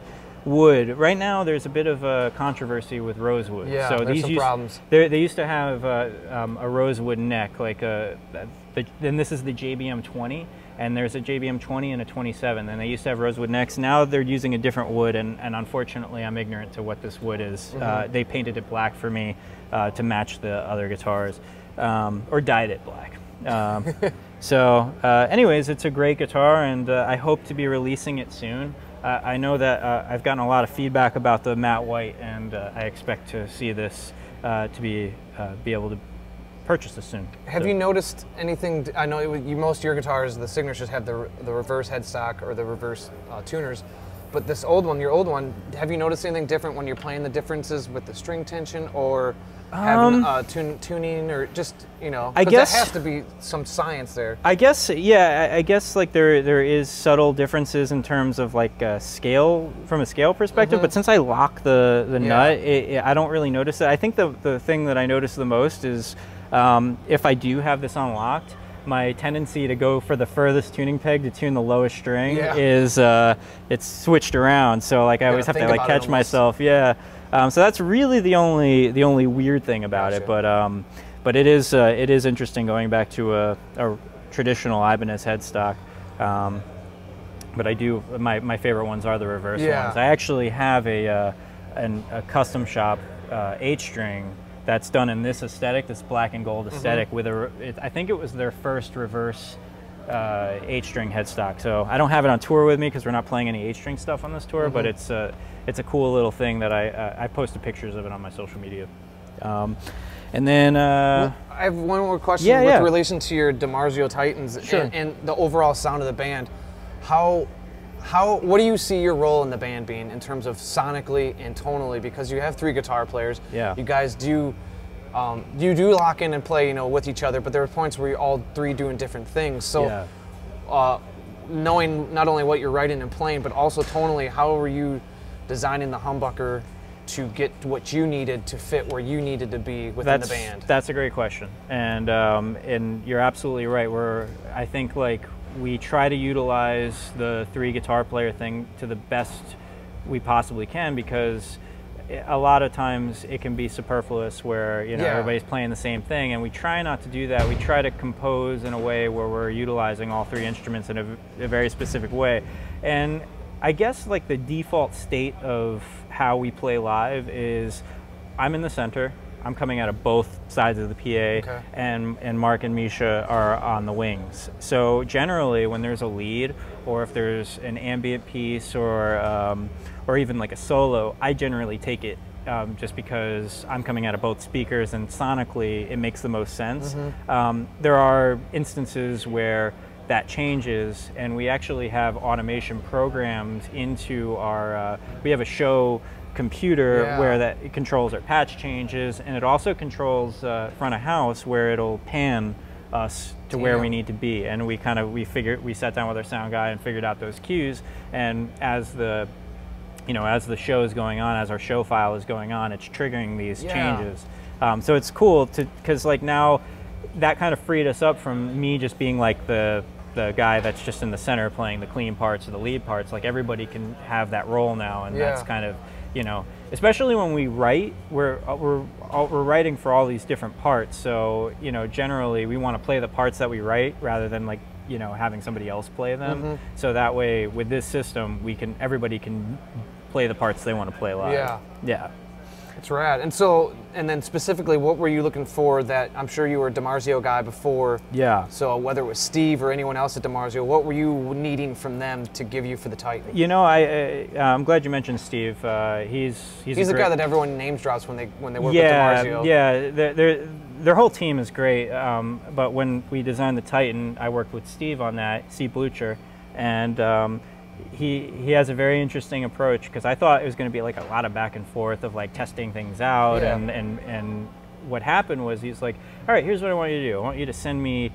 wood. Right now, there's a bit of a controversy with rosewood. Yeah, so there's these some used, problems. They used to have uh, um, a rosewood neck, like a. The, then this is the J B M twenty, and there's a J B M twenty and a twenty-seven. And they used to have rosewood necks. Now they're using a different wood, and, and unfortunately, I'm ignorant to what this wood is. Mm-hmm. uh, they painted it black for me uh, to match the other guitars, um, or dyed it black. Um, so, uh, anyways, it's a great guitar, and uh, I hope to be releasing it soon. Uh, I know that uh, I've gotten a lot of feedback about the matte white, and uh, I expect to see this uh, to be uh, be able to purchase this soon. Have so. you noticed anything? I know it, you, most of your guitars, the signatures have the the reverse headstock or the reverse uh, tuners, but this old one, your old one, have you noticed anything different when you're playing the differences with the string tension or having Um, uh, tune, tuning or just, you know, I 'cause guess- there has to be some science there. I guess, yeah, I I guess like there there is subtle differences in terms of like uh, scale, from a scale perspective, but since I lock the, the Yeah. nut, it, it, I don't really notice it. I think the, the thing that I notice the most is um, if I do have this unlocked, my tendency to go for the furthest tuning peg to tune the lowest string Yeah. is uh, it's switched around. So like I always have to think like about it catch almost. myself. Yeah. Um, so that's really the only the only weird thing about it. Gotcha. But um, but it is uh, it is interesting going back to a, a traditional Ibanez headstock. Um, but I do my, my favorite ones are the reverse Yeah. ones. I actually have a uh, an, a custom shop uh, eight string that's done in this aesthetic, this black and gold aesthetic, with a re- it, I think it was their first reverse uh, eight string headstock. So I don't have it on tour with me because we're not playing any eight string stuff on this tour, but it's uh, it's a cool little thing that I uh, I posted pictures of it on my social media. Um, and then uh, I have one more question Yeah, with yeah. relation to your DiMarzio Titans Sure. and, and the overall sound of the band. How, how, what do you see your role in the band being in terms of sonically and tonally? Because you have three guitar players. Yeah. You guys do, um, you do lock in and play, you know, with each other. But there are points where you're all three doing different things. So, yeah. uh, knowing not only what you're writing and playing, but also tonally, how were you designing the humbucker to get what you needed to fit where you needed to be within That's, the band? That's a great question, and um, and you're absolutely right. We're I think like we try to utilize the three guitar player thing to the best we possibly can, because a lot of times it can be superfluous where you know Yeah. everybody's playing the same thing, and we try not to do that. We try to compose in a way where we're utilizing all three instruments in a, a very specific way, and I guess like the default state of how we play live is I'm in the center, I'm coming out of both sides of the P A, Okay. and, and Mark and Misha are on the wings. So generally when there's a lead, or if there's an ambient piece, or, um, or even like a solo, I generally take it um, just because I'm coming out of both speakers, and sonically it makes the most sense. Mm-hmm. Um, there are instances where that changes, and we actually have automation programmed into our, uh, we have a show computer Yeah. where that it controls our patch changes, and it also controls uh, front of house where it'll pan us to where we Damn. need to be. And we kind of, we figured, we sat down with our sound guy and figured out those cues, and as the, you know, as the show is going on, as our show file is going on, it's triggering these Yeah. changes. Um, so it's cool to, because like now that kind of freed us up from me just being like the the guy that's just in the center playing the clean parts or the lead parts. Like everybody can have that role now, and Yeah. that's kind of, you know, especially when we write, we're uh, we're all, we're writing for all these different parts. So you know, generally we want to play the parts that we write rather than like you know having somebody else play them. Mm-hmm. So that way, with this system, we can everybody can play the parts they want to play live. Yeah. Yeah. It's rad. And so, and then specifically, what were you looking for that, I'm sure you were a DiMarzio guy before. Yeah. So whether it was Steve or anyone else at DiMarzio, what were you needing from them to give you for the Titan? You know, I, uh, I'm glad you mentioned Steve. Uh, he's he's, He's a the great, guy that everyone names drops when they when they work yeah, with DiMarzio. Yeah, their, their, their whole team is great. Um, but when we designed the Titan, I worked with Steve on that, Steve Blucher, and um, he he has a very interesting approach, because I thought it was going to be like a lot of back and forth of like testing things out, Yeah. and, and and what happened was he's like, all right, here's what I want you to do. I want you to send me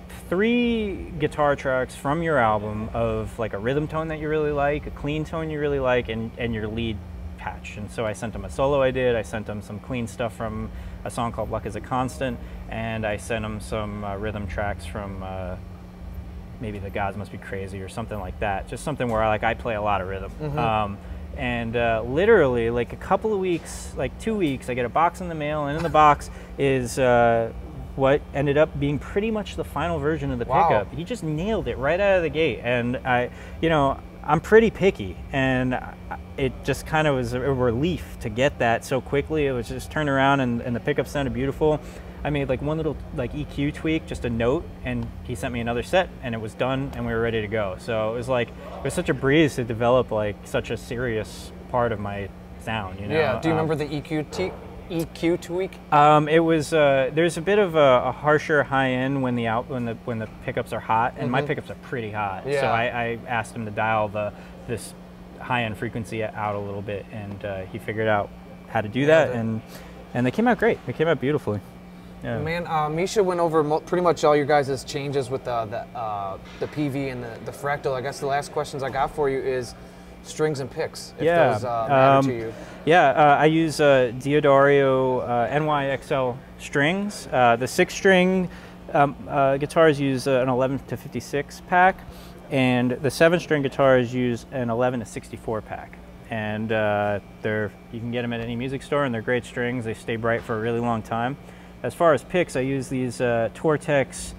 three guitar tracks from your album of like a rhythm tone that you really like, a clean tone you really like, and, and your lead patch. And so I sent him a solo I did, I sent him some clean stuff from a song called Luck is a Constant, and I sent him some uh, rhythm tracks from uh, maybe The Gods Must Be Crazy or something like that. Just something where I, like I play a lot of rhythm. Mm-hmm. Um, And uh, literally, like a couple of weeks, like two weeks, I get a box in the mail, and in the box is uh, what ended up being pretty much the final version of the Wow. pickup. He just nailed it right out of the gate. And I, you know, I'm pretty picky, and it just kind of was a relief to get that so quickly. It was just turned around, and, and the pickup sounded beautiful. I made like one little like E Q tweak, just a note, and he sent me another set, and it was done, and we were ready to go. So it was like, it was such a breeze to develop like such a serious part of my sound, you know? Yeah. Do you Um, remember the E Q t- E Q tweak? Um, it was uh, there's a bit of a, a harsher high end when the out when the when the pickups are hot, and my pickups are pretty hot. So Yeah. I, I asked him to dial the this high end frequency out a little bit, and uh, he figured out how to do that, and and they came out great. They came out beautifully. Yeah. Man, uh, Misha went over mo- pretty much all your guys' changes with uh, the uh, the P V and the, the fractal. I guess the last questions I got for you is strings and picks, if Yeah, those uh, matter um, to you. Yeah, uh, I use uh, Diodario uh, N Y X L strings. Uh, the six string um, uh, guitars use uh, an eleven to fifty-six pack, and the seven string guitars use an eleven to sixty-four pack. And uh, they're you can get them at any music store, and they're great strings. They stay bright for a really long time. As far as picks, I use these uh, Tortex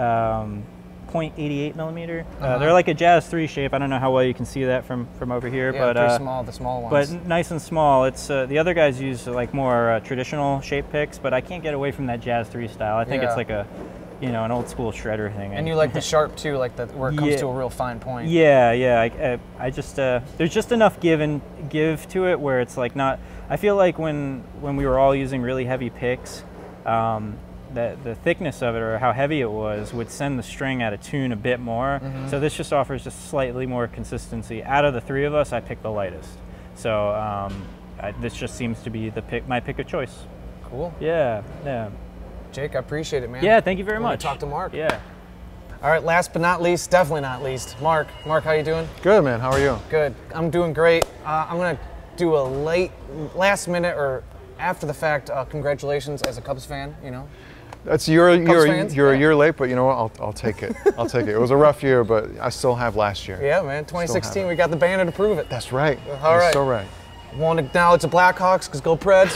um, point eight eight millimeter. Uh, Uh-huh. they're like a Jazz three shape. I don't know how well you can see that from from over here, Yeah, but pretty uh, small, the small but ones. nice and small. It's uh, the other guys use uh, like more uh, traditional shape picks, but I can't get away from that Jazz three style. I think Yeah. it's like a, you know, an old school shredder thing. And you like the sharp too, like the where it comes Yeah. to a real fine point. Yeah, yeah. I, I, I just uh, there's just enough give and give to it where it's like not. I feel like when when we were all using really heavy picks, um, the the thickness of it or how heavy it was would send the string out of tune a bit more. Mm-hmm. So this just offers just slightly more consistency. Out of the three of us, I picked the lightest. So um, I, this just seems to be the pick, my pick of choice. Cool. Yeah, yeah, Jake, I appreciate it, man. yeah. Thank you very I'm gonna much. talk to Mark. Yeah. All right, last but not least, definitely not least, Mark. Mark, how you doing? Good, man. How are you? Good. I'm doing great. Uh, I'm gonna do a late, last minute or after the fact uh, congratulations as a Cubs fan. You know. That's you're you're fans? you're Yeah. a year late, but you know what? I'll I'll take it. I'll take it. It was a rough year, but I still have last year. Yeah, man. twenty sixteen, have it. we got the banner to prove it. That's right. All You're right. so right. Want to acknowledge the Blackhawks because go Preds.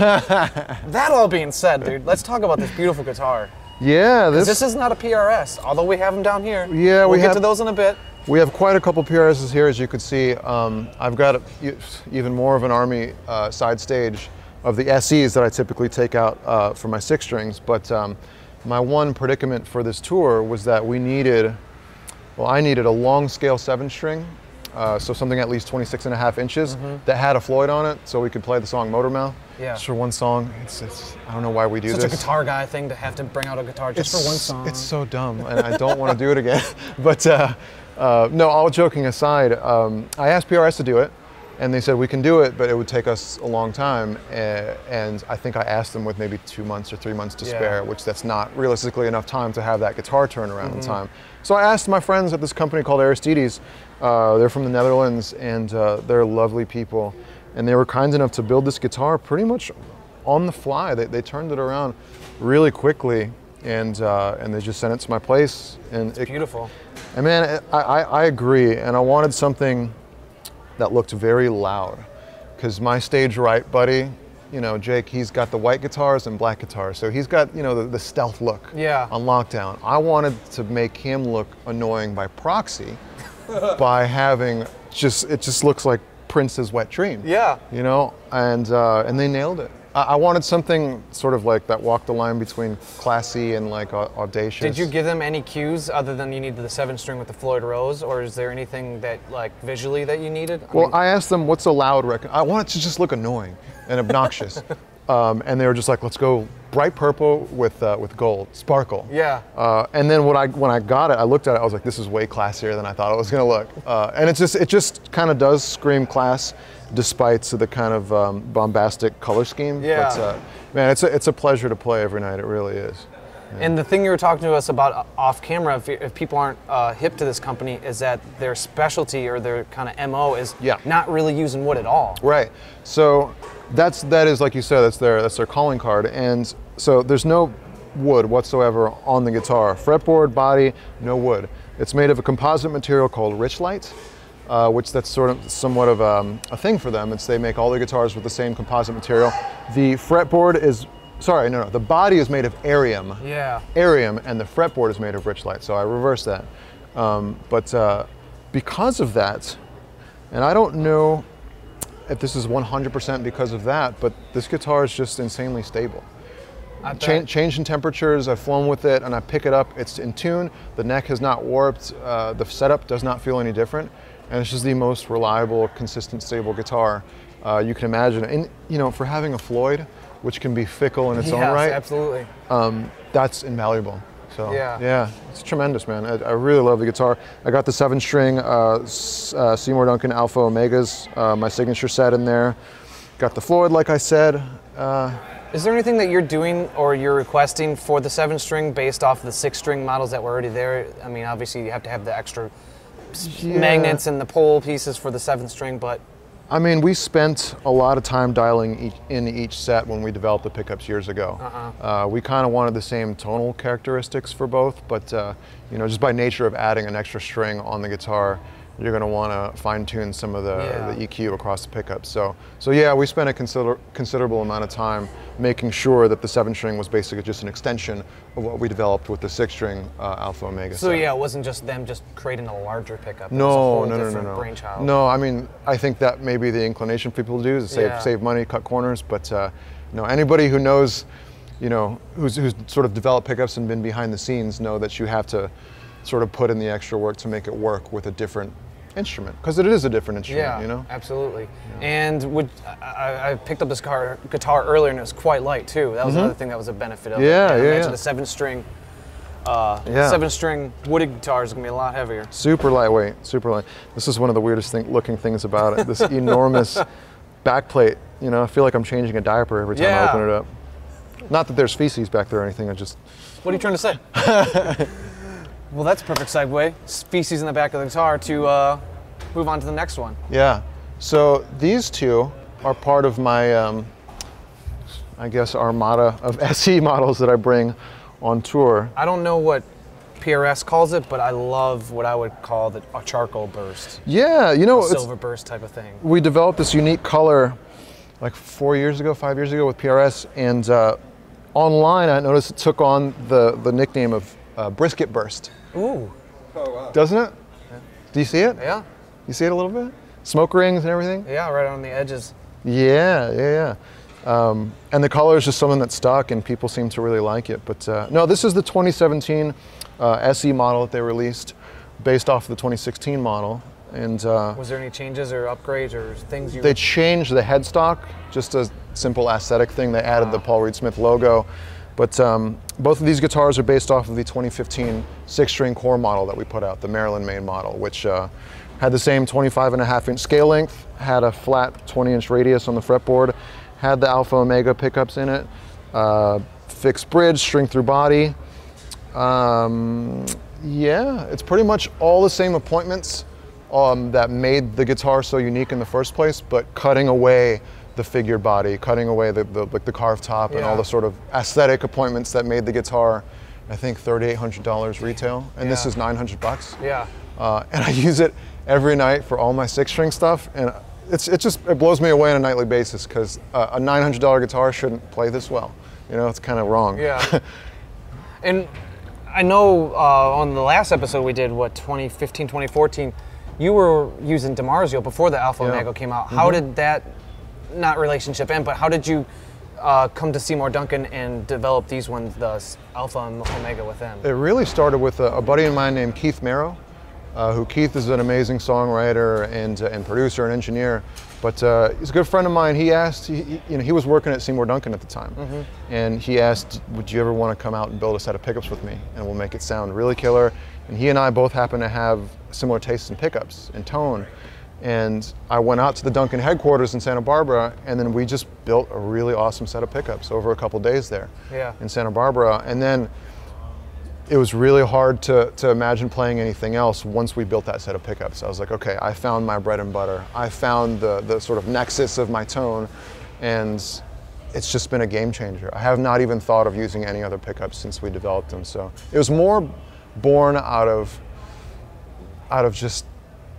That all being said, dude, let's talk about this beautiful guitar. Yeah, this, This is not a P R S, although we have them down here. Yeah, we'll we get have- to those in a bit. we have quite a couple P R Ss here, as you can see. Um, I've got a, even more of an Army uh, side stage of the S Es that I typically take out uh, for my six strings. But um, my one predicament for this tour was that we needed, well, I needed a long scale seven string. Uh, so something at least twenty-six and a half inches that had a Floyd on it, so we could play the song Motormouth. Yeah. Just for one song. It's, it's, I don't know why we do Such this. a guitar guy thing to have to bring out a guitar just for one song. It's so dumb, and I don't want to do it again. But uh, uh, no, all joking aside, um, I asked P R S to do it, and they said we can do it, but it would take us a long time. Uh, and I think I asked them with maybe two months or three months to Yeah. spare, which that's not realistically enough time to have that guitar turn around Mm-hmm. in time. So I asked my friends at this company called Aristides. Uh, they're from the Netherlands, and uh, they're lovely people. And they were kind enough to build this guitar pretty much on the fly. They, they turned it around really quickly, and uh, and they just sent it to my place. And it, Beautiful. and man, I, I, I agree. And I wanted something that looked very loud, because my stage right buddy, you know, Jake, he's got the white guitars and black guitars, so he's got, you know, the, the stealth look Yeah. on Lockdown. I wanted to make him look annoying by proxy by having just, it just looks like Prince's Wet Dream. Yeah. You know, and uh, and they nailed it. I, I wanted something sort of like that walked the line between classy and like au- audacious. Did you give them any cues other than you needed the seven string with the Floyd Rose, or is there anything that like visually that you needed? I Well, mean, I asked them what's a loud record. I want it to just look annoying and obnoxious, um, and they were just like, "Let's go bright purple with uh, with gold, sparkle." yeah. Uh, and then when I when I got it, I looked at it. I was like, "This is way classier than I thought it was going to look." Uh, and it's just it just kind of does scream class, despite the kind of um, bombastic color scheme. Yeah. But, uh, man, it's a it's a pleasure to play every night. It really is. And the thing you were talking to us about uh, off camera, if, if people aren't uh, hip to this company, is that their specialty or their kind of M O is Yeah. not really using wood at all. Right. So that's that is like you said. That's their that's their calling card. And so there's no wood whatsoever on the guitar. Fretboard, body, no wood. It's made of a composite material called Richlite. uh, which that's sort of somewhat of um, a thing for them. It's they make all their guitars with the same composite material. The fretboard is, sorry, no, no, the body is made of Arium. Yeah. Arium, and the fretboard is made of Richlite, so I reversed that. Um, but uh, because of that, and I don't know if this is one hundred percent because of that, but this guitar is just insanely stable. Change, change in temperatures, I've flown with it and I pick it up, it's in tune, the neck has not warped, uh, the setup does not feel any different, and it's just the most reliable, consistent, stable guitar uh, you can imagine. And you know, for having a Floyd, which can be fickle in its yes, own right, absolutely. Um, that's invaluable. So yeah, yeah, it's tremendous, man. I, I really love the guitar. I got the seven string uh, uh, Seymour Duncan Alpha Omegas, uh, my signature set in there. Got the Floyd, like I said. Uh, Is there anything that you're doing or you're requesting for the seven string based off the six string models that were already there? I mean, obviously you have to have the extra yeah. magnets and the pole pieces for the seventh string, but I mean, we spent a lot of time dialing each, in each set when we developed the pickups years ago. Uh-huh. Uh, we kind of wanted the same tonal characteristics for both, but uh, you know, just by nature of adding an extra string on the guitar, you're going to want to fine-tune some of the, yeah. the E Q across the pickups. So, so yeah, we spent a consider considerable amount of time making sure that the seven-string was basically just an extension of what we developed with the six-string uh, Alpha Omega. So set. yeah, it wasn't just them just creating a larger pickup. It no, was a whole no, no, different no, no. brainchild. No, I mean, I think that may be the inclination for people to do is to save, yeah. save money, cut corners. But uh, you know, anybody who knows, you know, who's, who's sort of developed pickups and been behind the scenes know that you have to sort of put in the extra work to make it work with a different instrument, because it is a different instrument, yeah, you know? Absolutely. Yeah. And would, I, I picked up this car, guitar earlier and it was quite light too. That was mm-hmm. another thing that was a benefit of yeah, it. Yeah, I yeah, imagine yeah. the seven string, uh, yeah. seven string wooded guitar is gonna be a lot heavier. Super lightweight, super light. This is one of the weirdest thing, looking things about it. This enormous backplate, you know, I feel like I'm changing a diaper every time yeah. I open it up. Not that there's feces back there or anything, I just... What are you trying to say? Well, that's a perfect segue. Species in the back of the guitar to uh, move on to the next one. Yeah. So these two are part of my, um, I guess, armada of S E models that I bring on tour. I don't know what P R S calls it, but I love what I would call the a charcoal burst. Yeah, you know, a silver burst type of thing. We developed this unique color like four years ago, five years ago with P R S, and uh, online I noticed it took on the the nickname of uh, Brisket Burst. Ooh. Oh, wow. Doesn't it? Yeah. Do you see it? Yeah. You see it a little bit? Smoke rings and everything? Yeah, right on the edges. Yeah, yeah, yeah. Um, and the color is just something that stuck and people seem to really like it. But uh, no, this is the twenty seventeen uh, S E model that they released based off of the twenty sixteen model. And uh, was there any changes or upgrades or things you... They changed the headstock, just a simple aesthetic thing. They added wow. the Paul Reed Smith logo. But um, both of these guitars are based off of the twenty fifteen six-string core model that we put out, the Maryland Maine model, which uh, had the same twenty-five and a half inch scale length, had a flat twenty inch radius on the fretboard, had the Alpha Omega pickups in it, uh, fixed bridge, string through body. Um, yeah, it's pretty much all the same appointments um, that made the guitar so unique in the first place, but cutting away the figured body, cutting away the, the, like the carved top yeah. and all the sort of aesthetic appointments that made the guitar, I think thirty-eight hundred dollars retail, and yeah. this is nine hundred bucks. Yeah. Uh, and I use it every night for all my six-string stuff, and it's it just it blows me away on a nightly basis because uh, a nine hundred dollar guitar shouldn't play this well. You know, it's kind of wrong. Yeah. And I know uh, on the last episode we did, what, twenty fifteen, twenty fourteen, you were using DiMarzio before the Alpha yeah. Omega came out. How mm-hmm. did that, not relationship end, but how did you uh, come to Seymour Duncan and develop these ones, the Alpha and Omega with them? It really started with a, a buddy of mine named Keith Marrow, uh, who Keith is an amazing songwriter and, uh, and producer and engineer, but uh, he's a good friend of mine. He asked, he, he, you know, he was working at Seymour Duncan at the time, mm-hmm. and he asked, would you ever want to come out and build a set of pickups with me, and we'll make it sound really killer. And he and I both happen to have similar tastes in pickups and tone. And I went out to the Duncan headquarters in Santa Barbara, and then we just built a really awesome set of pickups over a couple days there yeah. in Santa Barbara. And then it was really hard to, to imagine playing anything else once we built that set of pickups. I was like, okay, I found my bread and butter. I found the, the sort of nexus of my tone, and it's just been a game changer. I have not even thought of using any other pickups since we developed them. So it was more born out of, out of just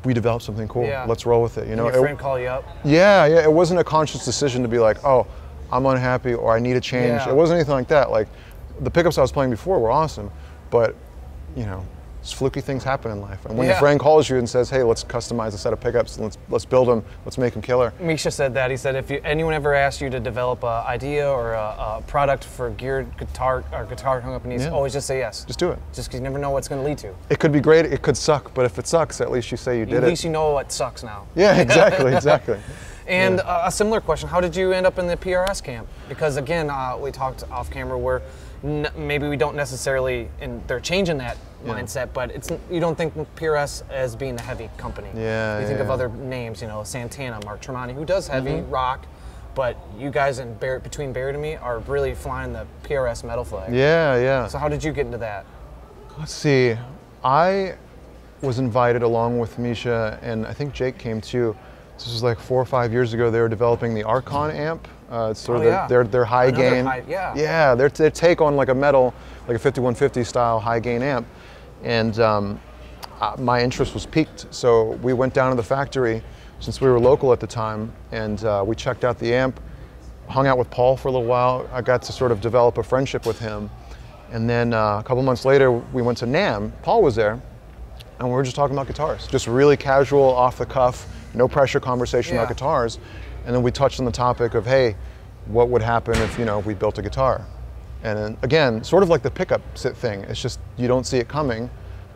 we developed something cool. Yeah. Let's roll with it. You know, Your It- friend call you up? yeah, yeah. It wasn't a conscious decision to be like, oh, I'm unhappy or I need a change. Yeah. It wasn't anything like that. Like the pickups I was playing before were awesome, but you know, fluky things happen in life. And when Yeah. your friend calls you and says, hey, let's customize a set of pickups, and let's let's build them, let's make them killer. Misha said that. He said if you, anyone ever asked you to develop an idea or a, a product for geared guitar or guitar companies, Yeah. always just say yes. Just do it. Just 'cause you never know what it's going to lead to. It could be great, it could suck, but if it sucks, at least you say you did At it. least you know what sucks now. Yeah, exactly, exactly. And uh, a similar question: how did you end up in the P R S camp? Because again, uh, we talked off camera where n- maybe we don't necessarily, and they're changing that Yeah. mindset, but it's you don't think P R S as being a heavy company. Yeah, You think yeah. of other names, you know, Santana, Mark Tremonti, who does heavy Mm-hmm. rock, but you guys in Barrett, between Barrett and me are really flying the P R S metal flag. Yeah, yeah. So how did you get into that? Let's see. I was invited along with Misha, and I think Jake came too. This was like four or five years ago. They were developing the Archon amp. Uh, it's sort Oh, of their, yeah. their, their high Another gain. high- yeah. Yeah, their, their take on like a metal, like a fifty-one fifty style high gain amp. And um, uh, my interest was piqued. So we went down to the factory since we were local at the time, and uh, we checked out the amp, hung out with Paul for a little while. I got to sort of develop a friendship with him. And then uh, a couple months later, we went to NAMM. Paul was there, and we were just talking about guitars. Just really casual, off the cuff, no pressure conversation Yeah. about guitars. And then we touched on the topic of, hey, what would happen if, you know, we built a guitar? And then, again, sort of like the pickup sit thing. It's just, you don't see it coming.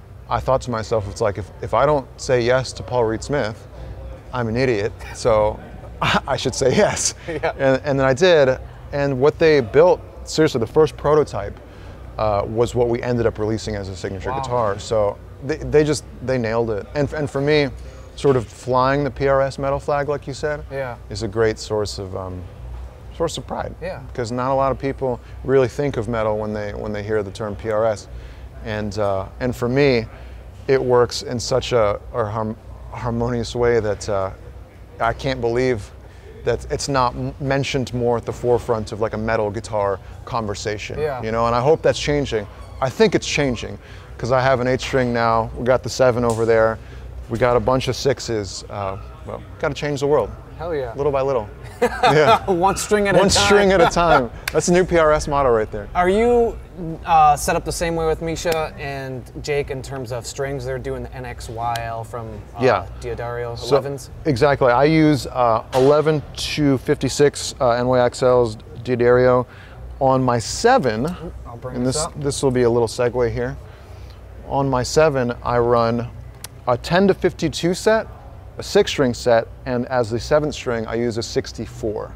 I thought to myself, it's like, if, if I don't say yes to Paul Reed Smith, I'm an idiot. So I should say yes. Yeah. And, and then I did. And what they built, seriously, the first prototype uh, was what we ended up releasing as a signature Wow. guitar. So they, they just, they nailed it. And, and for me, sort of flying the P R S metal flag, like you said, Yeah. is a great source of um, source of pride. Yeah. Because not a lot of people really think of metal when they when they hear the term P R S, and uh, and for me, it works in such a, a harm, harmonious way that uh, I can't believe that it's not m- mentioned more at the forefront of like a metal guitar conversation. Yeah. You know, and I hope that's changing. I think it's changing because I have an eight string now. We got the seven over there. We got a bunch of sixes. Uh, well, got to change the world, Hell yeah. little by little. Yeah, One string at a one time. string at a time. That's a new P R S motto right there. Are you uh, set up the same way with Misha and Jake in terms of strings? They're doing the N X Y L from uh, Yeah. Diodario So- elevens. Exactly. I use uh, eleven to fifty-six uh, N Y X Ls Diodario on my seven. I'll bring And this this up. this will be a little segue here. On my seven, I run a ten to fifty-two set, a six string set, and as the seventh string, I use a sixty-four.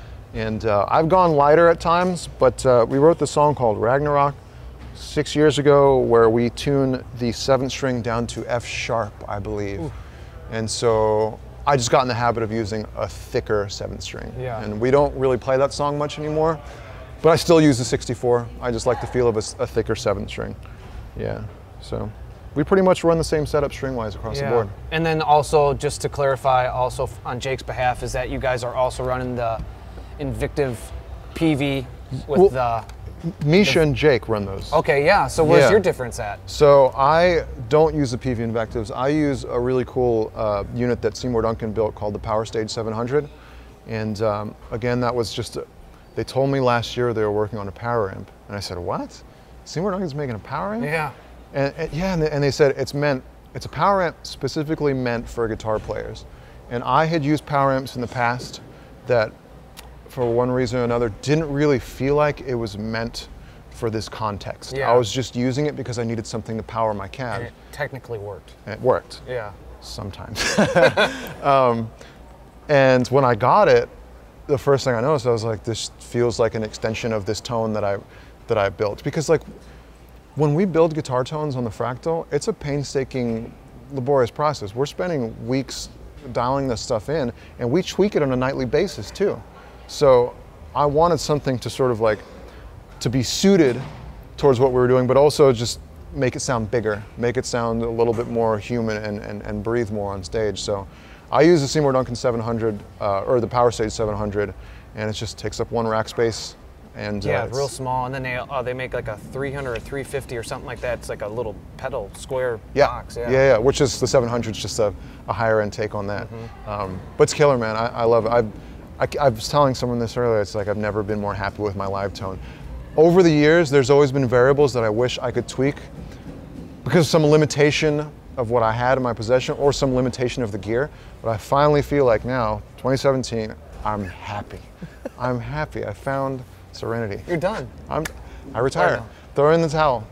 And uh, I've gone lighter at times, but uh, we wrote this song called Ragnarok six years ago where we tune the seventh string down to F sharp, I believe. And so I just got in the habit of using a thicker seventh string. Yeah. And we don't really play that song much anymore, but I still use the sixty-four. I just like the feel of a, s- a thicker seventh string. Yeah, so we pretty much run the same setup string-wise across the board. And then also, just to clarify, also f- on Jake's behalf, is that you guys are also running the Invictive P V with Well- the. Misha and Jake run those. Okay, yeah. So where's Yeah. your difference at? So I don't use the P V Invectives. I use a really cool uh, unit that Seymour Duncan built called the Power Stage seven hundred. And um, again, that was just, a, they told me last year they were working on a power amp. And I said, what? Seymour Duncan's making a power amp? Yeah. And, and yeah, and they, and they said it's meant, it's a power amp specifically meant for guitar players. And I had used power amps in the past that, for one reason or another, didn't really feel like it was meant for this context. Yeah. I was just using it because I needed something to power my And cab, it technically worked. and it worked Yeah. sometimes. um, and when I got it, the first thing I noticed, I was like, this feels like an extension of this tone that I that I built. Because like when we build guitar tones on the Fractal, it's a painstaking, laborious process. We're spending weeks dialing this stuff in, and we tweak it on a nightly basis too. So I wanted something to sort of like to be suited towards what we were doing, but also just make it sound bigger, make it sound a little bit more human and, and, and breathe more on stage. So I use the Seymour Duncan seven hundred, uh, or the Power Stage seven hundred, and it just takes up one rack space And Yeah, uh, it's- real small, and then they uh, they make like a three hundred or three fifty or something like that. It's like a little pedal square yeah, box. yeah, yeah, which is the seven hundred is just a, a higher end take on that. Mm-hmm. Um, but it's killer, man. I, I love it. I've, I, I was telling someone this earlier. It's like I've never been more happy with my live tone. Over the years, there's always been variables that I wish I could tweak because of some limitation of what I had in my possession or some limitation of the gear. But I finally feel like now, twenty seventeen, I'm happy. I'm happy. I found serenity. You're done. I'm, I retire. now. Throw in the towel.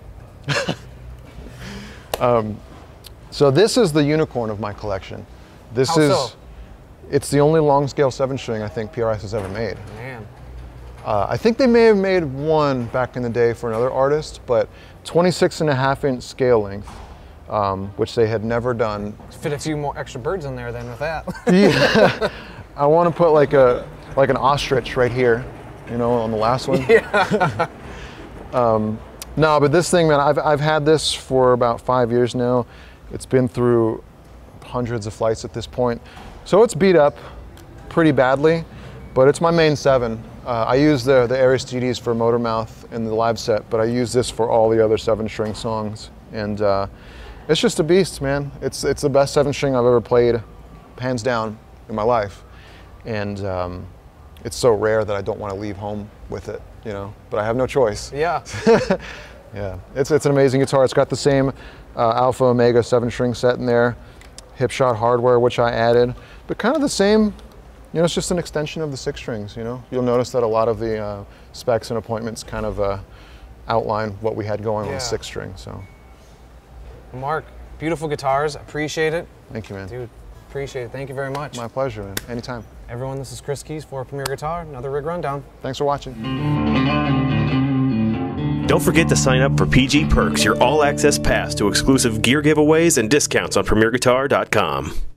um, so this is the unicorn of my collection. This How is, so? It's the only long scale seven string I think P R S has ever made. Man. Uh, I think they may have made one back in the day for another artist, but twenty-six and a half inch scale length, um, which they had never done. Fit a few more extra birds in there then with that. Yeah. I want to put like a like an ostrich right here, you know, on the last one. Yeah. um, no, but this thing, man, I've I've had this for about five years now. It's been through hundreds of flights at this point, so it's beat up pretty badly, but it's my main seven. Uh, I use the the Ares G Ds for Motormouth in the live set, but I use this for all the other seven string songs, and uh, it's just a beast, man. It's it's the best seven string I've ever played, hands down, in my life. And um, it's so rare that I don't want to leave home with it, you know, but I have no choice. Yeah. Yeah, it's, it's an amazing guitar. It's got the same uh, Alpha Omega seven string set in there, Hipshot hardware, which I added, but kind of the same, you know, it's just an extension of the six strings, you know. You'll notice that a lot of the uh, specs and appointments kind of uh, outline what we had going Yeah. on the six string, so. Mark, beautiful guitars. Appreciate it. Thank you, man. Dude, appreciate it. Thank you very much. My pleasure, man. Anytime. Everyone, this is Chris Keys for Premier Guitar. Another rig rundown. Thanks for watching. Don't forget to sign up for P G Perks, your all-access pass to exclusive gear giveaways and discounts on Premier Guitar dot com.